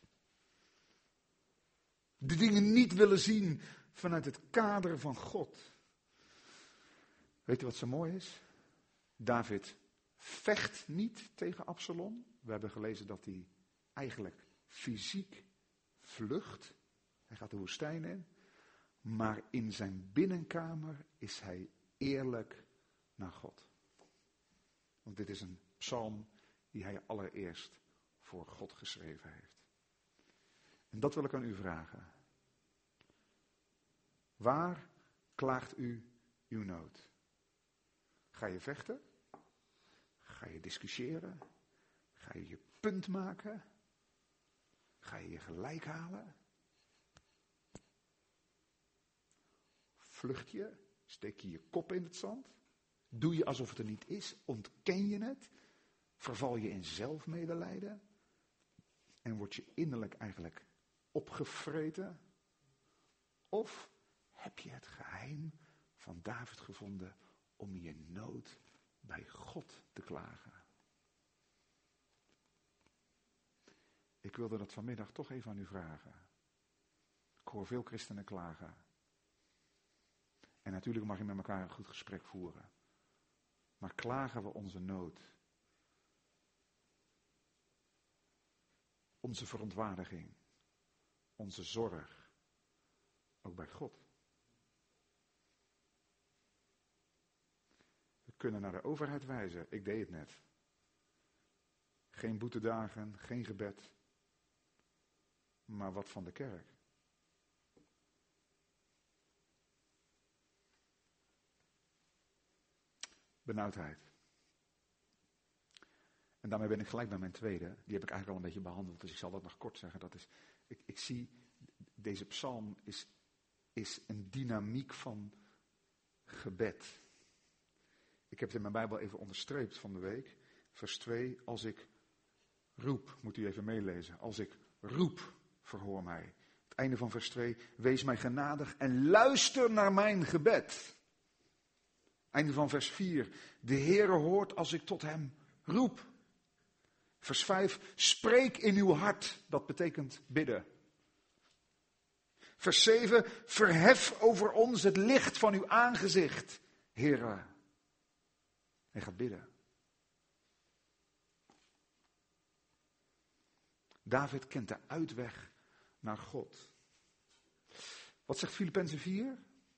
De dingen niet willen zien vanuit het kader van God. Weet u wat zo mooi is? David vecht niet tegen Absalom. We hebben gelezen dat hij eigenlijk fysiek vlucht. Hij gaat de woestijn in. Maar in zijn binnenkamer is hij eerlijk naar God. Want dit is een psalm die hij allereerst voor God geschreven heeft. En dat wil ik aan u vragen. Waar klaagt u uw nood? Ga je vechten? Ga je discussiëren? Ga je je punt maken? Ga je je gelijk halen? Vlucht je? Steek je je kop in het zand? Doe je alsof het er niet is? Ontken je het? Verval je in zelfmedelijden? En word je innerlijk eigenlijk opgevreten? Of heb je het geheim van David gevonden om je nood bij God te klagen? Ik wilde dat vanmiddag toch even aan u vragen. Ik hoor veel christenen klagen. En natuurlijk mag je met elkaar een goed gesprek voeren. Maar klagen we onze nood? Onze verontwaardiging? Onze zorg? Ook bij God? We kunnen naar de overheid wijzen. Ik deed het net. Geen boetedagen, geen gebed. Maar wat van de kerk? Benauwdheid. En daarmee ben ik gelijk bij mijn tweede. Die heb ik eigenlijk al een beetje behandeld, dus ik zal dat nog kort zeggen. Dat is, ik, ik zie, deze psalm is, is een dynamiek van gebed. Ik heb het in mijn Bijbel even onderstreept van de week. Vers twee, als ik roep, moet u even meelezen. Als ik roep, verhoor mij. Het einde van vers twee, wees mij genadig en luister naar mijn gebed. Einde van vers vier, de Heere hoort als ik tot hem roep. Vers vijf, spreek in uw hart, dat betekent bidden. Vers zeven, verhef over ons het licht van uw aangezicht, Heere. Hij gaat bidden. David kent de uitweg naar God. Wat zegt Filippenzen vier?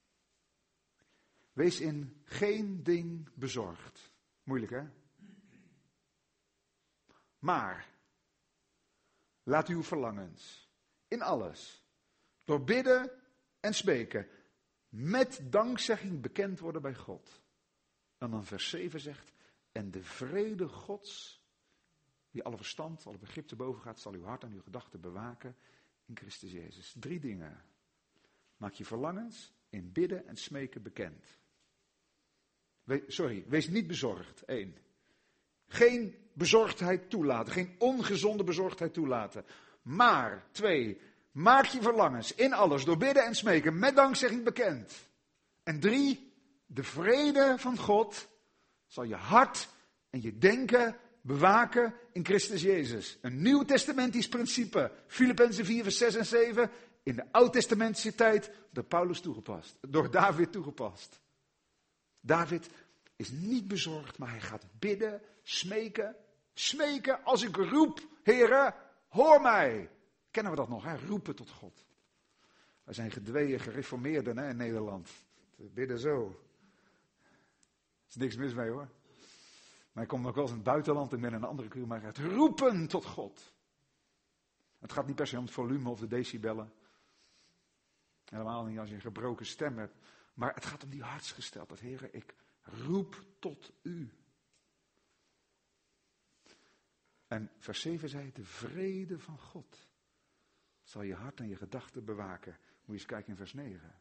Wees in geen ding bezorgd. Moeilijk, hè? Maar, laat uw verlangens in alles, door bidden en spreken, met dankzegging bekend worden bij God. En dan vers zeven zegt, en de vrede Gods, die alle verstand, alle begrip te boven gaat, zal uw hart en uw gedachten bewaken in Christus Jezus. Drie dingen. Maak je verlangens in bidden en smeken bekend. We, sorry, wees niet bezorgd. Eén. Geen bezorgdheid toelaten. Geen ongezonde bezorgdheid toelaten. Maar, twee, maak je verlangens in alles door bidden en smeken met dankzegging bekend. En drie, de vrede van God zal je hart en je denken bewaken in Christus Jezus. Een nieuwtestamentisch principe. Filippenzen vier vers zes en zeven. In de oud-testamentische tijd door Paulus toegepast. Door David toegepast. David is niet bezorgd, maar hij gaat bidden, smeken. Smeken als ik roep, Heere, hoor mij. Kennen we dat nog, hè? Roepen tot God. Wij zijn gedweeën gereformeerden, hè, in Nederland. We bidden zo. Er is niks mis mee, hoor. Maar ik kom nog wel eens in het buitenland en ben in een andere cultuur, maar het roepen tot God. Het gaat niet per se om het volume of de decibellen. Helemaal niet als je een gebroken stem hebt. Maar het gaat om die hartsgesteldheid. Heere, ik roep tot u. En vers zeven zei, de vrede van God zal je hart en je gedachten bewaken. Moet je eens kijken in vers negen.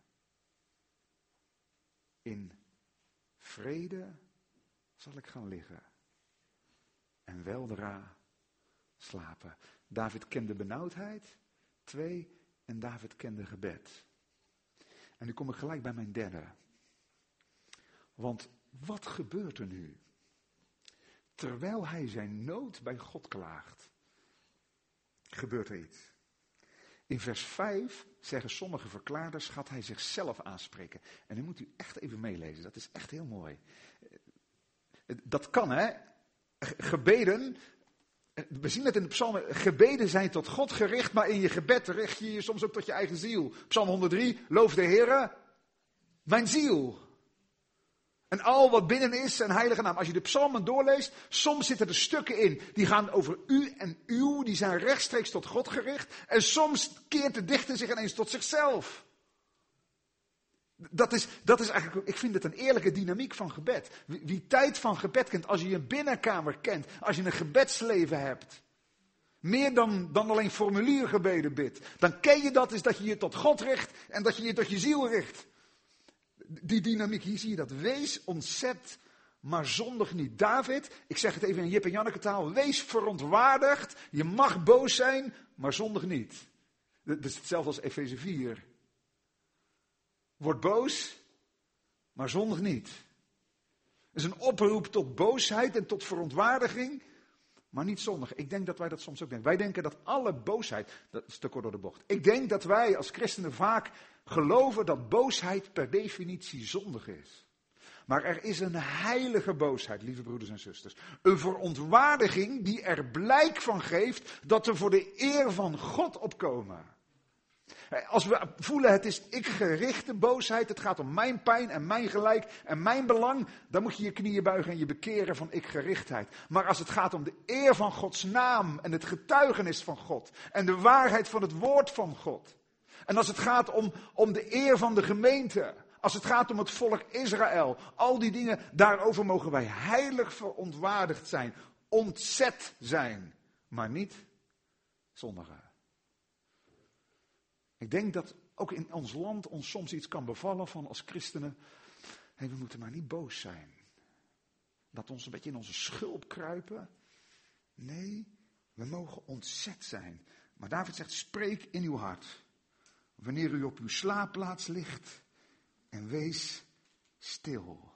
In vrede zal ik gaan liggen en weldra slapen. David kende benauwdheid, twee, en David kende gebed. En nu kom ik gelijk bij mijn derde. Want wat gebeurt er nu? Terwijl hij zijn nood bij God klaagt, gebeurt er iets. In vers vijf zeggen sommige verklaarders, gaat hij zichzelf aanspreken. En nu moet u echt even meelezen, dat is echt heel mooi. Dat kan, hè. Gebeden, we zien het in de psalmen, gebeden zijn tot God gericht, maar in je gebed richt je je soms ook tot je eigen ziel. Psalm honderddrie, loof de Heere, mijn ziel. En al wat binnen is zijn heilige naam. Als je de psalmen doorleest, soms zitten er stukken in. Die gaan over u en uw, die zijn rechtstreeks tot God gericht. En soms keert de dichter zich ineens tot zichzelf. Dat is, dat is eigenlijk, ik vind het een eerlijke dynamiek van gebed. Wie, wie tijd van gebed kent, als je je binnenkamer kent, als je een gebedsleven hebt. Meer dan, dan alleen formuliergebeden bidt. Dan ken je dat, is dat je je tot God richt en dat je je tot je ziel richt. Die dynamiek, hier zie je dat. Wees ontzet, maar zondig niet. David, ik zeg het even in Jip en Janneke taal, wees verontwaardigd. Je mag boos zijn, maar zondig niet. Dat is hetzelfde als Efeze vier. Word boos, maar zondig niet. Het is een oproep tot boosheid en tot verontwaardiging, maar niet zondig. Ik denk dat wij dat soms ook denken. Wij denken dat alle boosheid, dat is te kort door de bocht. Ik denk dat wij als christenen vaak geloven dat boosheid per definitie zondig is. Maar er is een heilige boosheid, lieve broeders en zusters. Een verontwaardiging die er blijk van geeft dat we voor de eer van God opkomen. Als we voelen het is ik-gerichte boosheid, het gaat om mijn pijn en mijn gelijk en mijn belang, dan moet je je knieën buigen en je bekeren van ik-gerichtheid. Maar als het gaat om de eer van Gods naam en het getuigenis van God en de waarheid van het woord van God. En als het gaat om, om de eer van de gemeente, als het gaat om het volk Israël, al die dingen, daarover mogen wij heilig verontwaardigd zijn, ontzet zijn, maar niet zondigen. Ik denk dat ook in ons land ons soms iets kan bevallen van als christenen, hey, we moeten maar niet boos zijn. Dat ons een beetje in onze schulp kruipen. Nee, we mogen ontzet zijn. Maar David zegt, spreek in uw hart. Wanneer u op uw slaapplaats ligt en wees stil.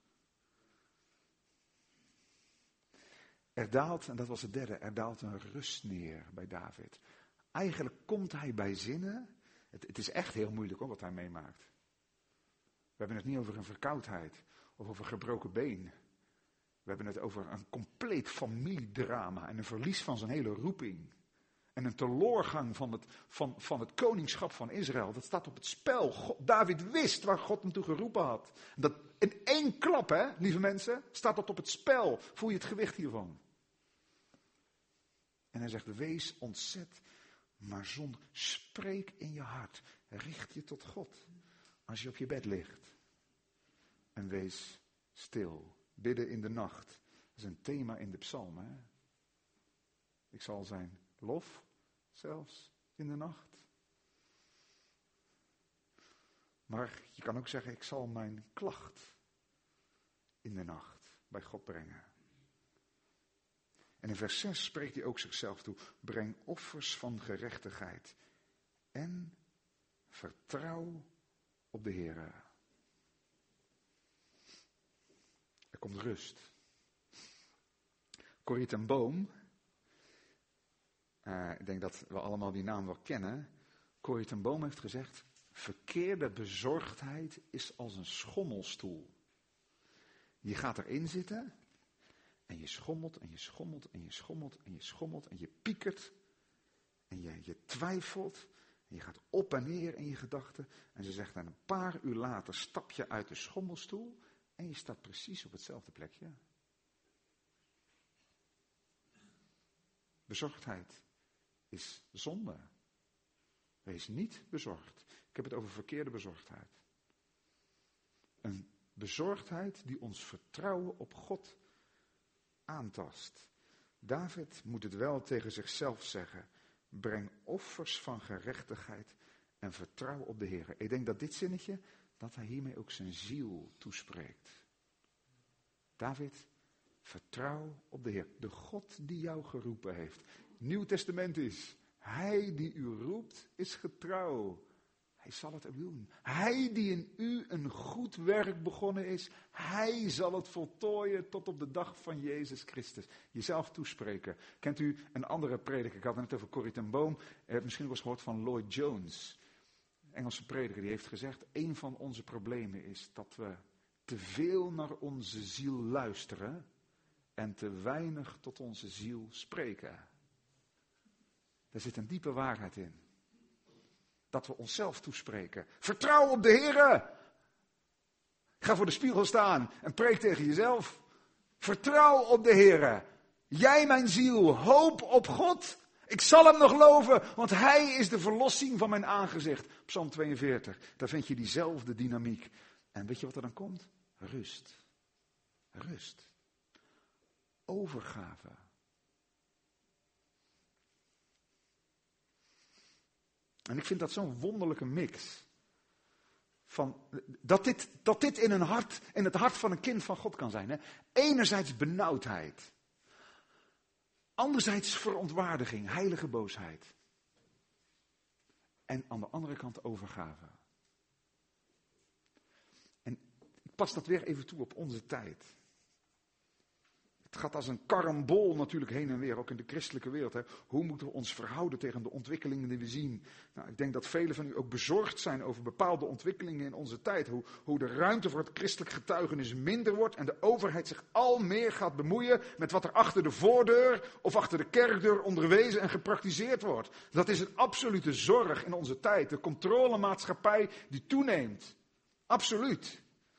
Er daalt, en dat was het derde, er daalt een rust neer bij David. Eigenlijk komt hij bij zinnen. Het, het is echt heel moeilijk hoor, wat hij meemaakt. We hebben het niet over een verkoudheid of over een gebroken been. We hebben het over een compleet familiedrama en een verlies van zijn hele roeping. En een teloorgang van het, van, van het koningschap van Israël. Dat staat op het spel. God, David wist waar God hem toe geroepen had. Dat, in één klap, hè, lieve mensen, staat dat op het spel. Voel je het gewicht hiervan? En hij zegt, wees ontzet, maar zonder, spreek in je hart. Richt je tot God als je op je bed ligt. En wees stil. Bidden in de nacht. Dat is een thema in de psalmen. Hè? Ik zal zijn lof, zelfs in de nacht. Maar je kan ook zeggen, ik zal mijn klacht in de nacht bij God brengen. En in vers zes spreekt hij ook zichzelf toe. Breng offers van gerechtigheid en vertrouw op de Heer. Er komt rust. Corrie ten Boom, uh, ik denk dat we allemaal die naam wel kennen. Corrie ten Boom heeft gezegd, verkeerde bezorgdheid is als een schommelstoel. Je gaat erin zitten en je schommelt en je schommelt en je schommelt en je schommelt en je piekert en je, je twijfelt en je gaat op en neer in je gedachten. En ze zegt, en een paar uur later stap je uit de schommelstoel en je staat precies op hetzelfde plekje. Bezorgdheid is zonde. Wees niet bezorgd. Ik heb het over verkeerde bezorgdheid. Een bezorgdheid die ons vertrouwen op God aantast. David moet het wel tegen zichzelf zeggen. Breng offers van gerechtigheid en vertrouw op de Heer. Ik denk dat dit zinnetje, dat hij hiermee ook zijn ziel toespreekt. David, vertrouw op de Heer. De God die jou geroepen heeft. Nieuw Testament is, hij die u roept is getrouw. Hij zal het ook doen. Hij die in u een goed werk begonnen is, hij zal het voltooien tot op de dag van Jezus Christus. Jezelf toespreken. Kent u een andere prediker? Ik had het net over Corrie ten Boom. U hebt misschien wel eens gehoord van Lloyd Jones. Een Engelse prediker, die heeft gezegd, een van onze problemen is dat we te veel naar onze ziel luisteren en te weinig tot onze ziel spreken. Daar zit een diepe waarheid in. Dat we onszelf toespreken. Vertrouw op de Heere. Ga voor de spiegel staan en preek tegen jezelf. Vertrouw op de Heere. Jij mijn ziel, hoop op God. Ik zal hem nog loven, want hij is de verlossing van mijn aangezicht. Psalm tweeënveertig, daar vind je diezelfde dynamiek. En weet je wat er dan komt? Rust. Rust. Overgave. En ik vind dat zo'n wonderlijke mix. Van, dat, dit, dat dit in, een hart, in het hart van een kind van God kan zijn. Hè? Enerzijds benauwdheid. Anderzijds verontwaardiging, heilige boosheid. En aan de andere kant overgave. En ik pas dat weer even toe op onze tijd. Het gaat als een karambol natuurlijk heen en weer, ook in de christelijke wereld. Hè. Hoe moeten we ons verhouden tegen de ontwikkelingen die we zien? Nou, ik denk dat velen van u ook bezorgd zijn over bepaalde ontwikkelingen in onze tijd. Hoe, hoe de ruimte voor het christelijk getuigenis minder wordt en de overheid zich al meer gaat bemoeien met wat er achter de voordeur of achter de kerkdeur onderwezen en gepraktiseerd wordt. Dat is een absolute zorg in onze tijd. De controlemaatschappij die toeneemt. Absoluut.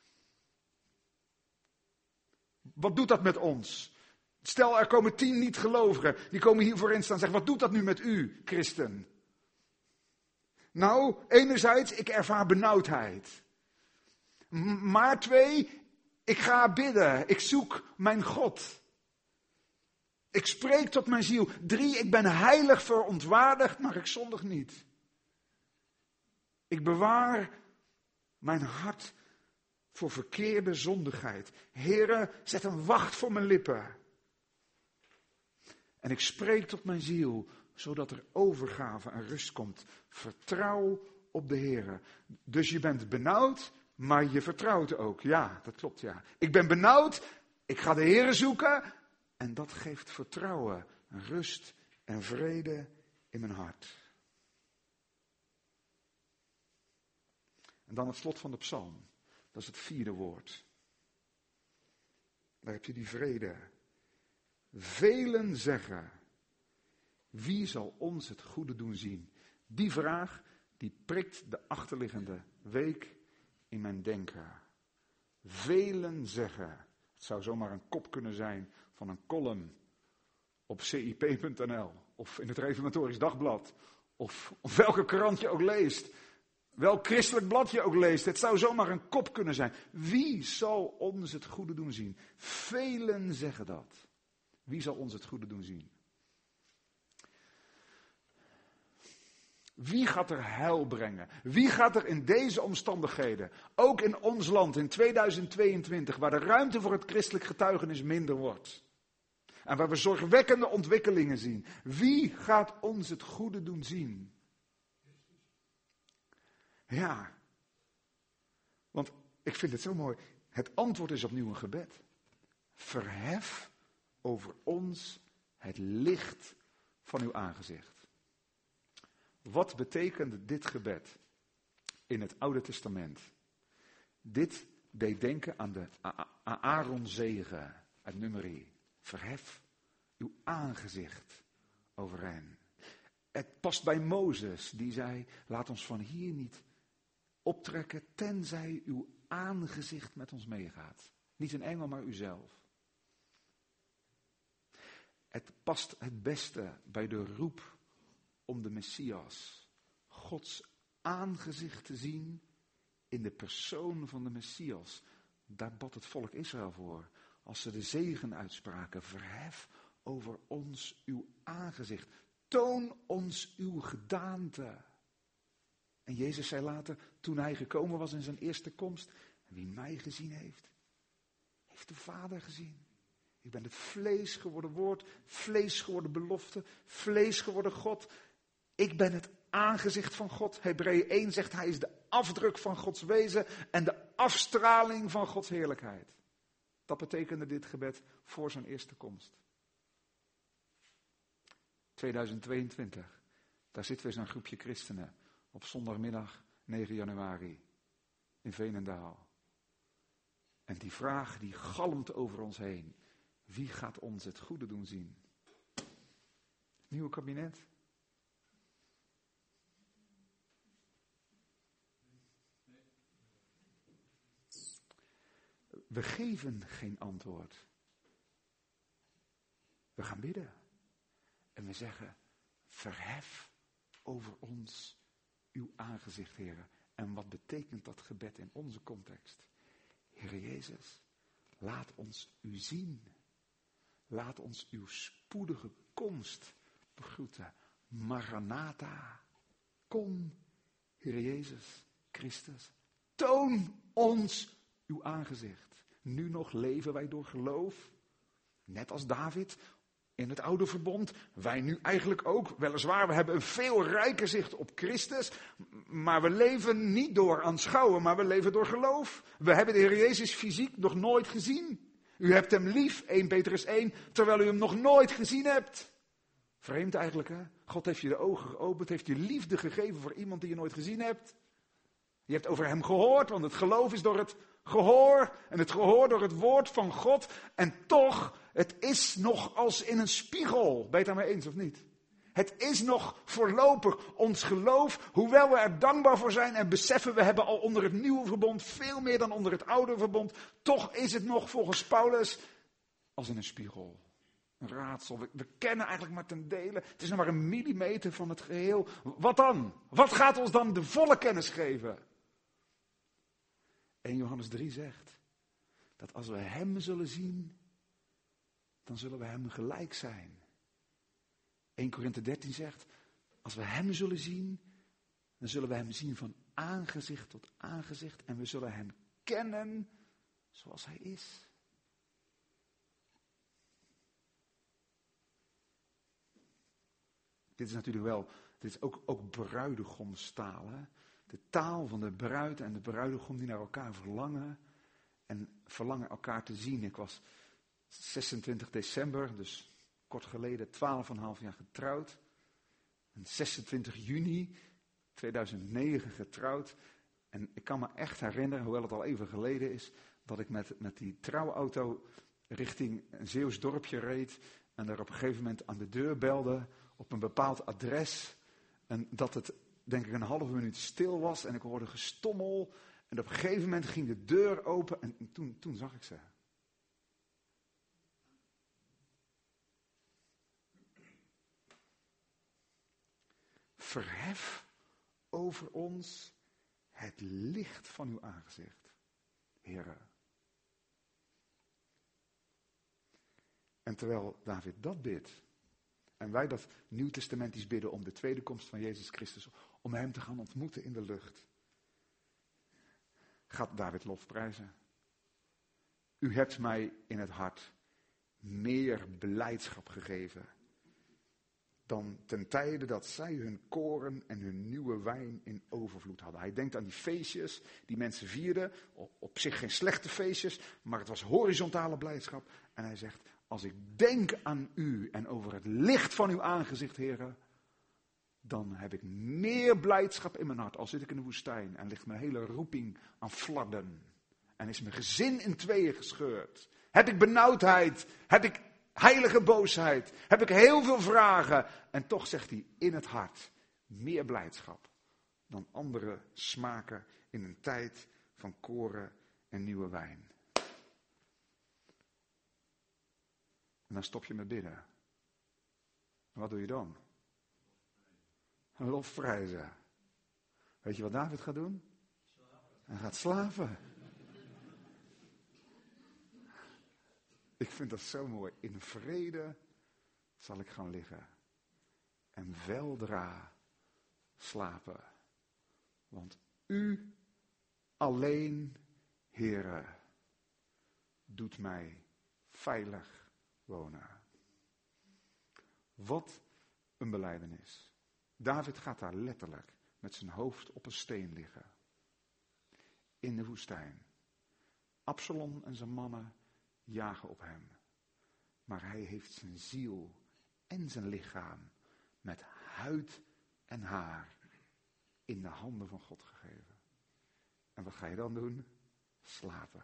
Wat doet dat met ons? Stel, er komen tien niet-gelovigen. Die komen hier voorin staan en zeggen, wat doet dat nu met u, christen? Nou, enerzijds, ik ervaar benauwdheid. Maar twee, ik ga bidden. Ik zoek mijn God. Ik spreek tot mijn ziel. Drie, ik ben heilig verontwaardigd, maar ik zondig niet. Ik bewaar mijn hart voor verkeerde zondigheid. Heere, zet een wacht voor mijn lippen. En ik spreek tot mijn ziel, zodat er overgave en rust komt. Vertrouw op de Heere. Dus je bent benauwd, maar je vertrouwt ook. Ja, dat klopt, ja. Ik ben benauwd, ik ga de Heere zoeken. En dat geeft vertrouwen, rust en vrede in mijn hart. En dan het slot van de psalm. Dat is het vierde woord. Daar heb je die vrede. Velen zeggen, wie zal ons het goede doen zien? Die vraag, die prikt de achterliggende week in mijn denken. Velen zeggen, het zou zomaar een kop kunnen zijn van een column op C I P punt N L of in het Reformatorisch Dagblad of, of welke krant je ook leest. Welk christelijk blad je ook leest, het zou zomaar een kop kunnen zijn. Wie zal ons het goede doen zien? Velen zeggen dat. Wie zal ons het goede doen zien? Wie gaat er heil brengen? Wie gaat er in deze omstandigheden, ook in ons land in tweeduizend tweeëntwintig, waar de ruimte voor het christelijk getuigenis minder wordt, en waar we zorgwekkende ontwikkelingen zien, wie gaat ons het goede doen zien? Ja, want ik vind het zo mooi. Het antwoord is opnieuw een gebed. Verhef over ons het licht van uw aangezicht. Wat betekende dit gebed in het Oude Testament? Dit deed denken aan de Aaronzegen uit Numeri. Verhef uw aangezicht over hen. Het past bij Mozes, die zei, laat ons van hier niet optrekken, tenzij uw aangezicht met ons meegaat. Niet een engel, maar uzelf. Het past het beste bij de roep om de Messias. Gods aangezicht te zien in de persoon van de Messias. Daar bad het volk Israël voor. Als ze de zegen uitspraken, verhef over ons uw aangezicht. Toon ons uw gedaante. En Jezus zei later, toen hij gekomen was in zijn eerste komst, wie mij gezien heeft, heeft de Vader gezien. Ik ben het vlees geworden woord, vlees geworden belofte, vlees geworden God. Ik ben het aangezicht van God. Hebreeën één zegt hij is de afdruk van Gods wezen en de afstraling van Gods heerlijkheid. Dat betekende dit gebed voor zijn eerste komst. tweeduizend tweeëntwintig, daar zit weer zo'n groepje christenen op zondagmiddag negen januari in Veenendaal. En die vraag die galmt over ons heen. Wie gaat ons het goede doen zien? Het nieuwe kabinet? We geven geen antwoord. We gaan bidden. En we zeggen, verhef over ons uw aangezicht, Heer. En wat betekent dat gebed in onze context? Heer Jezus, laat ons u zien. Laat ons uw spoedige komst begroeten. Maranatha, kom, Heer Jezus Christus. Toon ons uw aangezicht. Nu nog leven wij door geloof. Net als David in het oude verbond. Wij nu eigenlijk ook. Weliswaar, we hebben een veel rijker zicht op Christus. Maar we leven niet door aanschouwen, maar we leven door geloof. We hebben de Heer Jezus fysiek nog nooit gezien. U hebt hem lief, eerste Petrus één, terwijl u hem nog nooit gezien hebt. Vreemd eigenlijk, hè? God heeft je de ogen geopend, heeft je liefde gegeven voor iemand die je nooit gezien hebt. Je hebt over hem gehoord, want het geloof is door het gehoor. En het gehoor door het woord van God. En toch, het is nog als in een spiegel. Ben je het daarmee eens of niet? Het is nog voorlopig ons geloof, hoewel we er dankbaar voor zijn en beseffen we hebben al onder het nieuwe verbond veel meer dan onder het oude verbond. Toch is het nog volgens Paulus als in een spiegel. Een raadsel. We, we kennen eigenlijk maar ten dele. Het is nog maar een millimeter van het geheel. Wat dan? Wat gaat ons dan de volle kennis geven? eerste Johannes drie zegt dat als we hem zullen zien, dan zullen we hem gelijk zijn. eerste Korinthe dertien zegt, als we hem zullen zien, dan zullen we hem zien van aangezicht tot aangezicht en we zullen hem kennen zoals hij is. Dit is natuurlijk wel, dit is ook, ook bruidegomstaal, hè? De taal van de bruid en de bruidegom die naar elkaar verlangen en verlangen elkaar te zien. Ik was zesentwintig december, dus kort geleden, twaalf en een half jaar getrouwd. En zesentwintig juni tweeduizend negen getrouwd. En ik kan me echt herinneren, hoewel het al even geleden is, dat ik met, met die trouwauto richting een Zeeuws dorpje reed. En daar op een gegeven moment aan de deur belde op een bepaald adres. En dat het, denk ik, een halve minuut stil was. En ik hoorde gestommel. En op een gegeven moment ging de deur open en toen, toen zag ik ze. Verhef over ons het licht van uw aangezicht, Heere. En terwijl David dat bidt, en wij dat nieuwtestamentisch bidden om de tweede komst van Jezus Christus, om hem te gaan ontmoeten in de lucht, gaat David lofprijzen. U hebt mij in het hart meer blijdschap gegeven dan ten tijde dat zij hun koren en hun nieuwe wijn in overvloed hadden. Hij denkt aan die feestjes die mensen vierden, op zich geen slechte feestjes, maar het was horizontale blijdschap. En hij zegt, als ik denk aan u en over het licht van uw aangezicht, Heere, dan heb ik meer blijdschap in mijn hart. Al zit ik in de woestijn en ligt mijn hele roeping aan flarden. En is mijn gezin in tweeën gescheurd. Heb ik benauwdheid, heb ik heilige boosheid, heb ik heel veel vragen. En toch zegt hij in het hart meer blijdschap dan andere smaken in een tijd van koren en nieuwe wijn. En dan stop je met bidden. En wat doe je dan? Lofprijzen. Weet je wat David gaat doen? Hij gaat slapen. Ik vind dat zo mooi. In vrede zal ik gaan liggen. En weldra slapen. Want u alleen, Heere, doet mij veilig wonen. Wat een belijdenis. David gaat daar letterlijk met zijn hoofd op een steen liggen. In de woestijn. Absalom en zijn mannen jagen op hem. Maar hij heeft zijn ziel en zijn lichaam met huid en haar in de handen van God gegeven. En wat ga je dan doen? Slapen.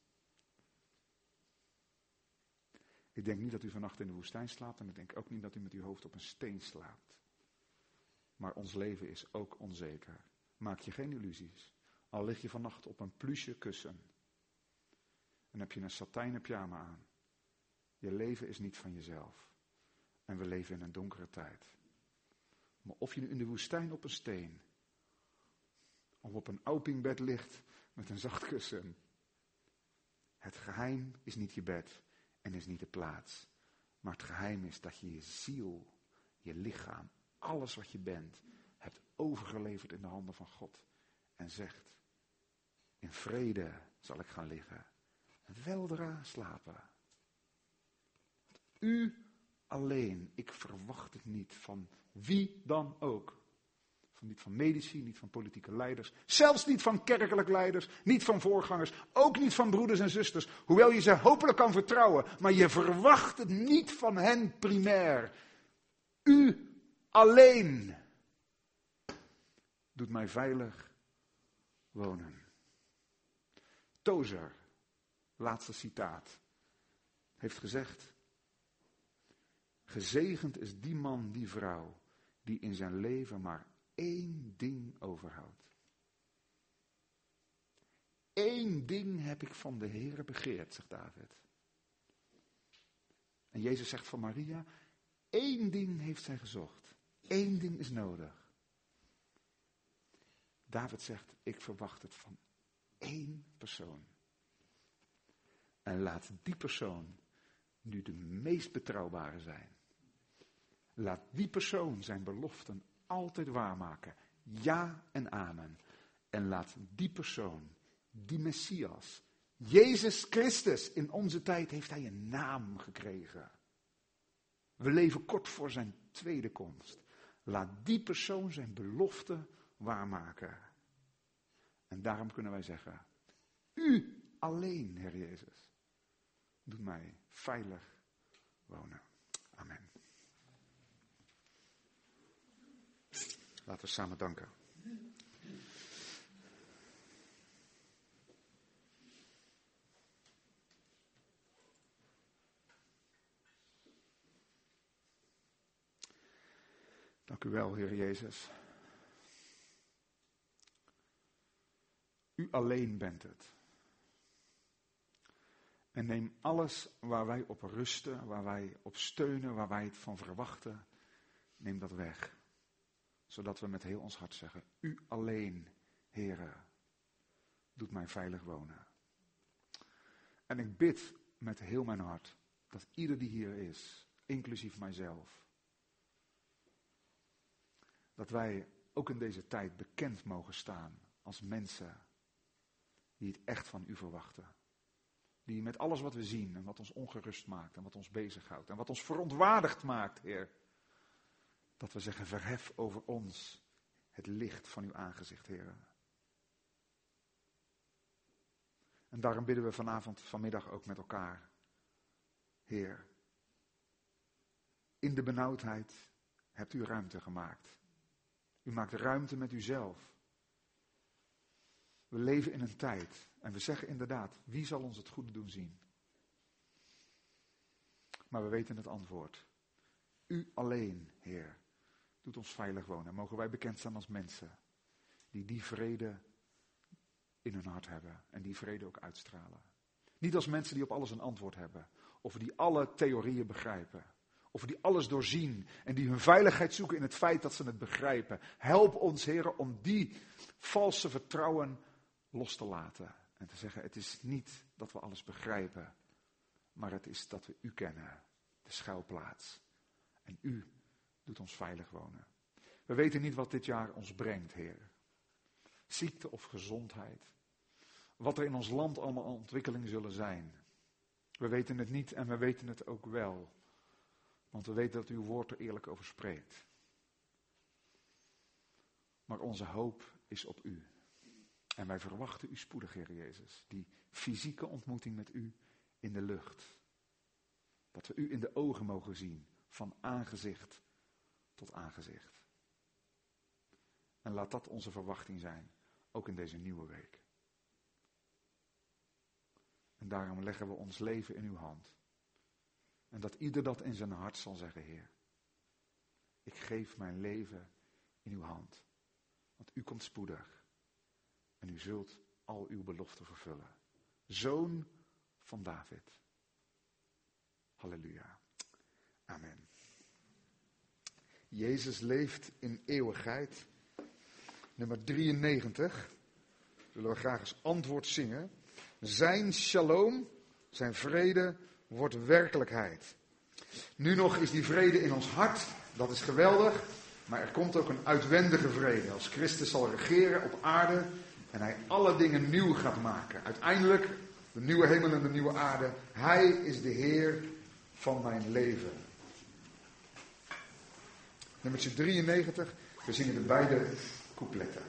Ik denk niet dat u vannacht in de woestijn slaapt en ik denk ook niet dat u met uw hoofd op een steen slaapt. Maar ons leven is ook onzeker. Maak je geen illusies. Al lig je vannacht op een pluche kussen en heb je een satijnen pyjama aan. Je leven is niet van jezelf. En we leven in een donkere tijd. Maar of je nu in de woestijn op een steen of op een oupingbed ligt met een zacht kussen. Het geheim is niet je bed en is niet de plaats. Maar het geheim is dat je je ziel, je lichaam, alles wat je bent, hebt overgeleverd in de handen van God. En zegt, in vrede zal ik gaan liggen. En weldra slapen. U alleen, ik verwacht het niet van wie dan ook. Van, niet van medici, niet van politieke leiders. Zelfs niet van kerkelijk leiders, niet van voorgangers. Ook niet van broeders en zusters. Hoewel je ze hopelijk kan vertrouwen. Maar je verwacht het niet van hen primair. U alleen doet mij veilig wonen. Tozer, laatste citaat, heeft gezegd: gezegend is die man, die vrouw, die in zijn leven maar één ding overhoudt. Eén ding heb ik van de Heere begeerd, zegt David. En Jezus zegt van Maria, één ding heeft zij gezocht. Eén ding is nodig. David zegt, ik verwacht het van één persoon. En laat die persoon nu de meest betrouwbare zijn. Laat die persoon zijn beloften altijd waarmaken. Ja en amen. En laat die persoon, die Messias, Jezus Christus, in onze tijd heeft hij een naam gekregen. We leven kort voor zijn tweede komst. Laat die persoon zijn belofte waarmaken. En daarom kunnen wij zeggen, u alleen, Heer Jezus, doet mij veilig wonen. Amen. Laten we samen danken. Dank u wel, Heer Jezus. U alleen bent het. En neem alles waar wij op rusten, waar wij op steunen, waar wij het van verwachten, neem dat weg. Zodat we met heel ons hart zeggen, u alleen, Heere, doet mij veilig wonen. En ik bid met heel mijn hart, dat ieder die hier is, inclusief mijzelf, dat wij ook in deze tijd bekend mogen staan als mensen die het echt van u verwachten. Die met alles wat we zien en wat ons ongerust maakt en wat ons bezighoudt en wat ons verontwaardigd maakt, Heer. Dat we zeggen, verhef over ons het licht van uw aangezicht, Heer. En daarom bidden we vanavond, vanmiddag ook met elkaar. Heer, in de benauwdheid hebt u ruimte gemaakt. U maakt ruimte met uzelf. We leven in een tijd en we zeggen inderdaad, wie zal ons het goede doen zien? Maar we weten het antwoord. U alleen, Heer, doet ons veilig wonen. Mogen wij bekend staan als mensen die die vrede in hun hart hebben en die vrede ook uitstralen. Niet als mensen die op alles een antwoord hebben of die alle theorieën begrijpen. Of die alles doorzien en die hun veiligheid zoeken in het feit dat ze het begrijpen. Help ons, Heer, om die valse vertrouwen los te laten. En te zeggen, het is niet dat we alles begrijpen, maar het is dat we u kennen, de schuilplaats. En u doet ons veilig wonen. We weten niet wat dit jaar ons brengt, Heer. Ziekte of gezondheid. Wat er in ons land allemaal ontwikkelingen zullen zijn. We weten het niet en we weten het ook wel. Want we weten dat uw woord er eerlijk over spreekt. maar onze hoop is op u. En wij verwachten u spoedig, Heer Jezus. Die fysieke ontmoeting met u in de lucht. Dat we u in de ogen mogen zien, van aangezicht tot aangezicht. En laat dat onze verwachting zijn, ook in deze nieuwe week. En daarom leggen we ons leven in uw hand. En dat ieder dat in zijn hart zal zeggen, Heer, ik geef mijn leven in uw hand. Want u komt spoedig. En u zult al uw beloften vervullen. Zoon van David. Halleluja. Amen. Jezus leeft in eeuwigheid. Nummer drieënnegentig. Zullen we graag als antwoord zingen. Zijn shalom, zijn vrede, wordt werkelijkheid. Nu nog is die vrede in ons hart. Dat is geweldig. Maar er komt ook een uitwendige vrede. Als Christus zal regeren op aarde. En hij alle dingen nieuw gaat maken. Uiteindelijk de nieuwe hemel en de nieuwe aarde. Hij is de Heer van mijn leven. Nummertje drieënnegentig. We zingen de beide coupletten.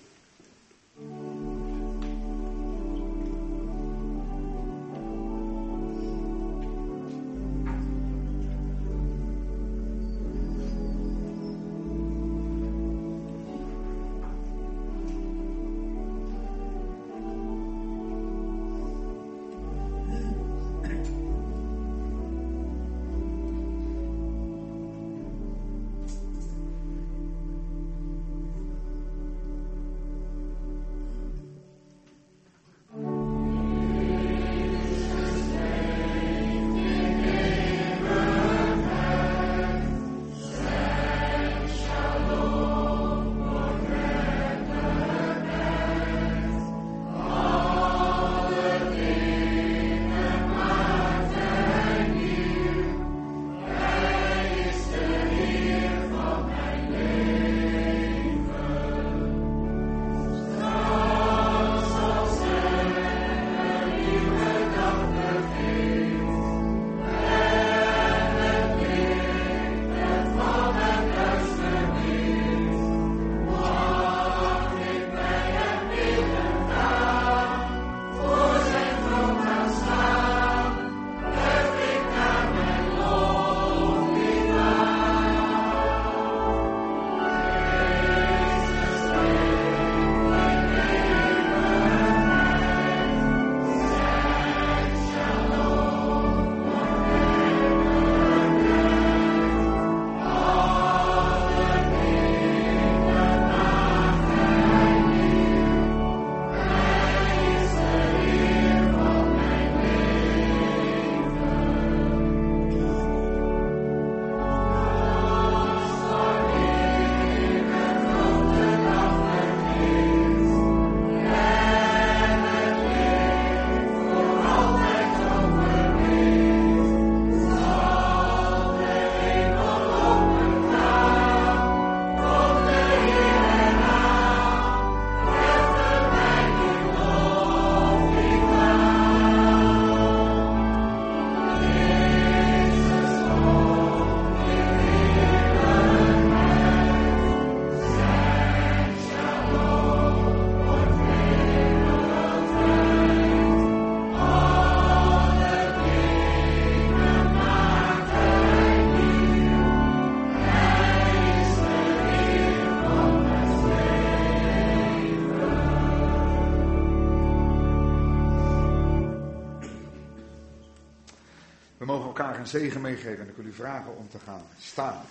We mogen elkaar een zegen meegeven en ik wil u vragen om te gaan staan.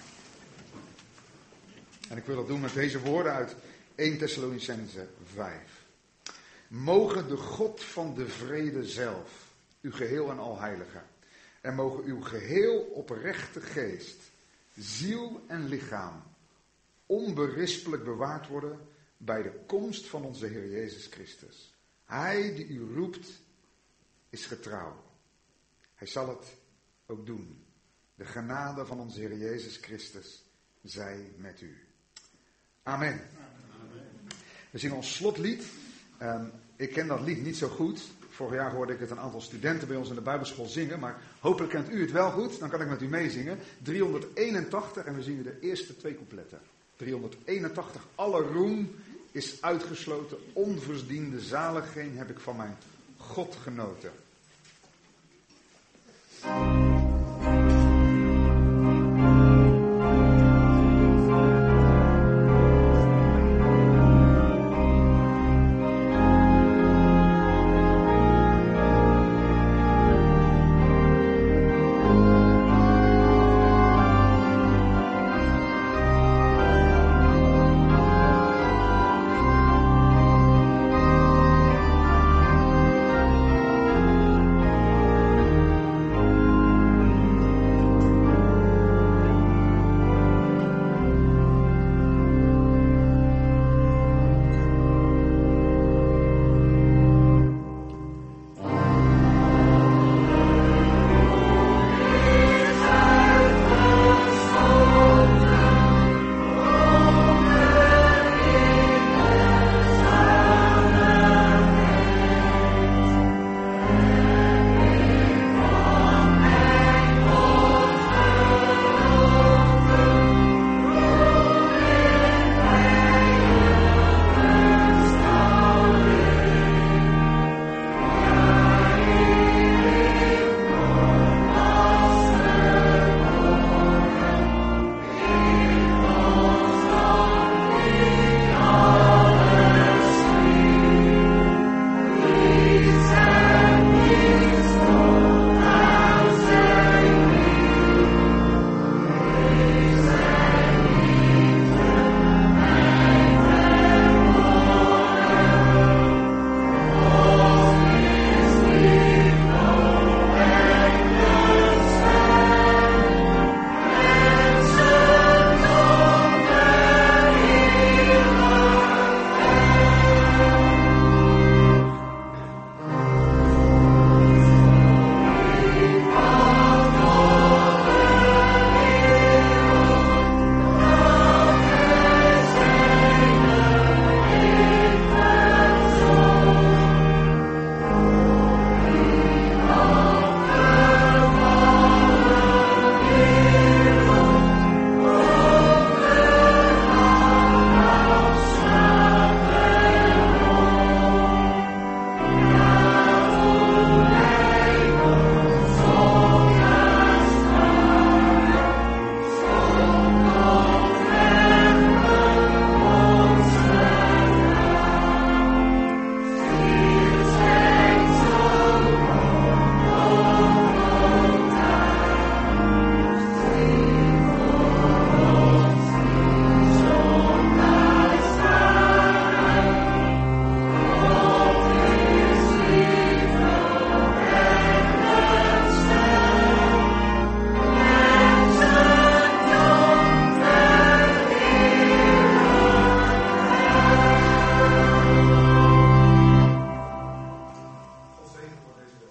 En ik wil dat doen met deze woorden uit eerste Thessalonicenzen vijf. Mogen de God van de vrede zelf, uw geheel en al heilige, en mogen uw geheel oprechte geest, ziel en lichaam onberispelijk bewaard worden bij de komst van onze Heer Jezus Christus. Hij die u roept is getrouw. Hij zal het ook doen. De genade van onze Heer Jezus Christus zij met u. Amen. Amen. We zingen ons slotlied. Um, ik ken dat lied niet zo goed. Vorig jaar hoorde ik het een aantal studenten bij ons in de Bijbelschool zingen. Maar hopelijk kent u het wel goed. Dan kan ik met u meezingen. driehonderdeenentachtig en we zingen de eerste twee coupletten. driehonderdeenentachtig. Alle roem is uitgesloten. Onverdiende zaligheid heb ik van mijn God genoten.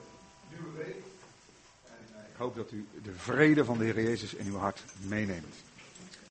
Vrede van de Heer Jezus in uw hart meeneemt.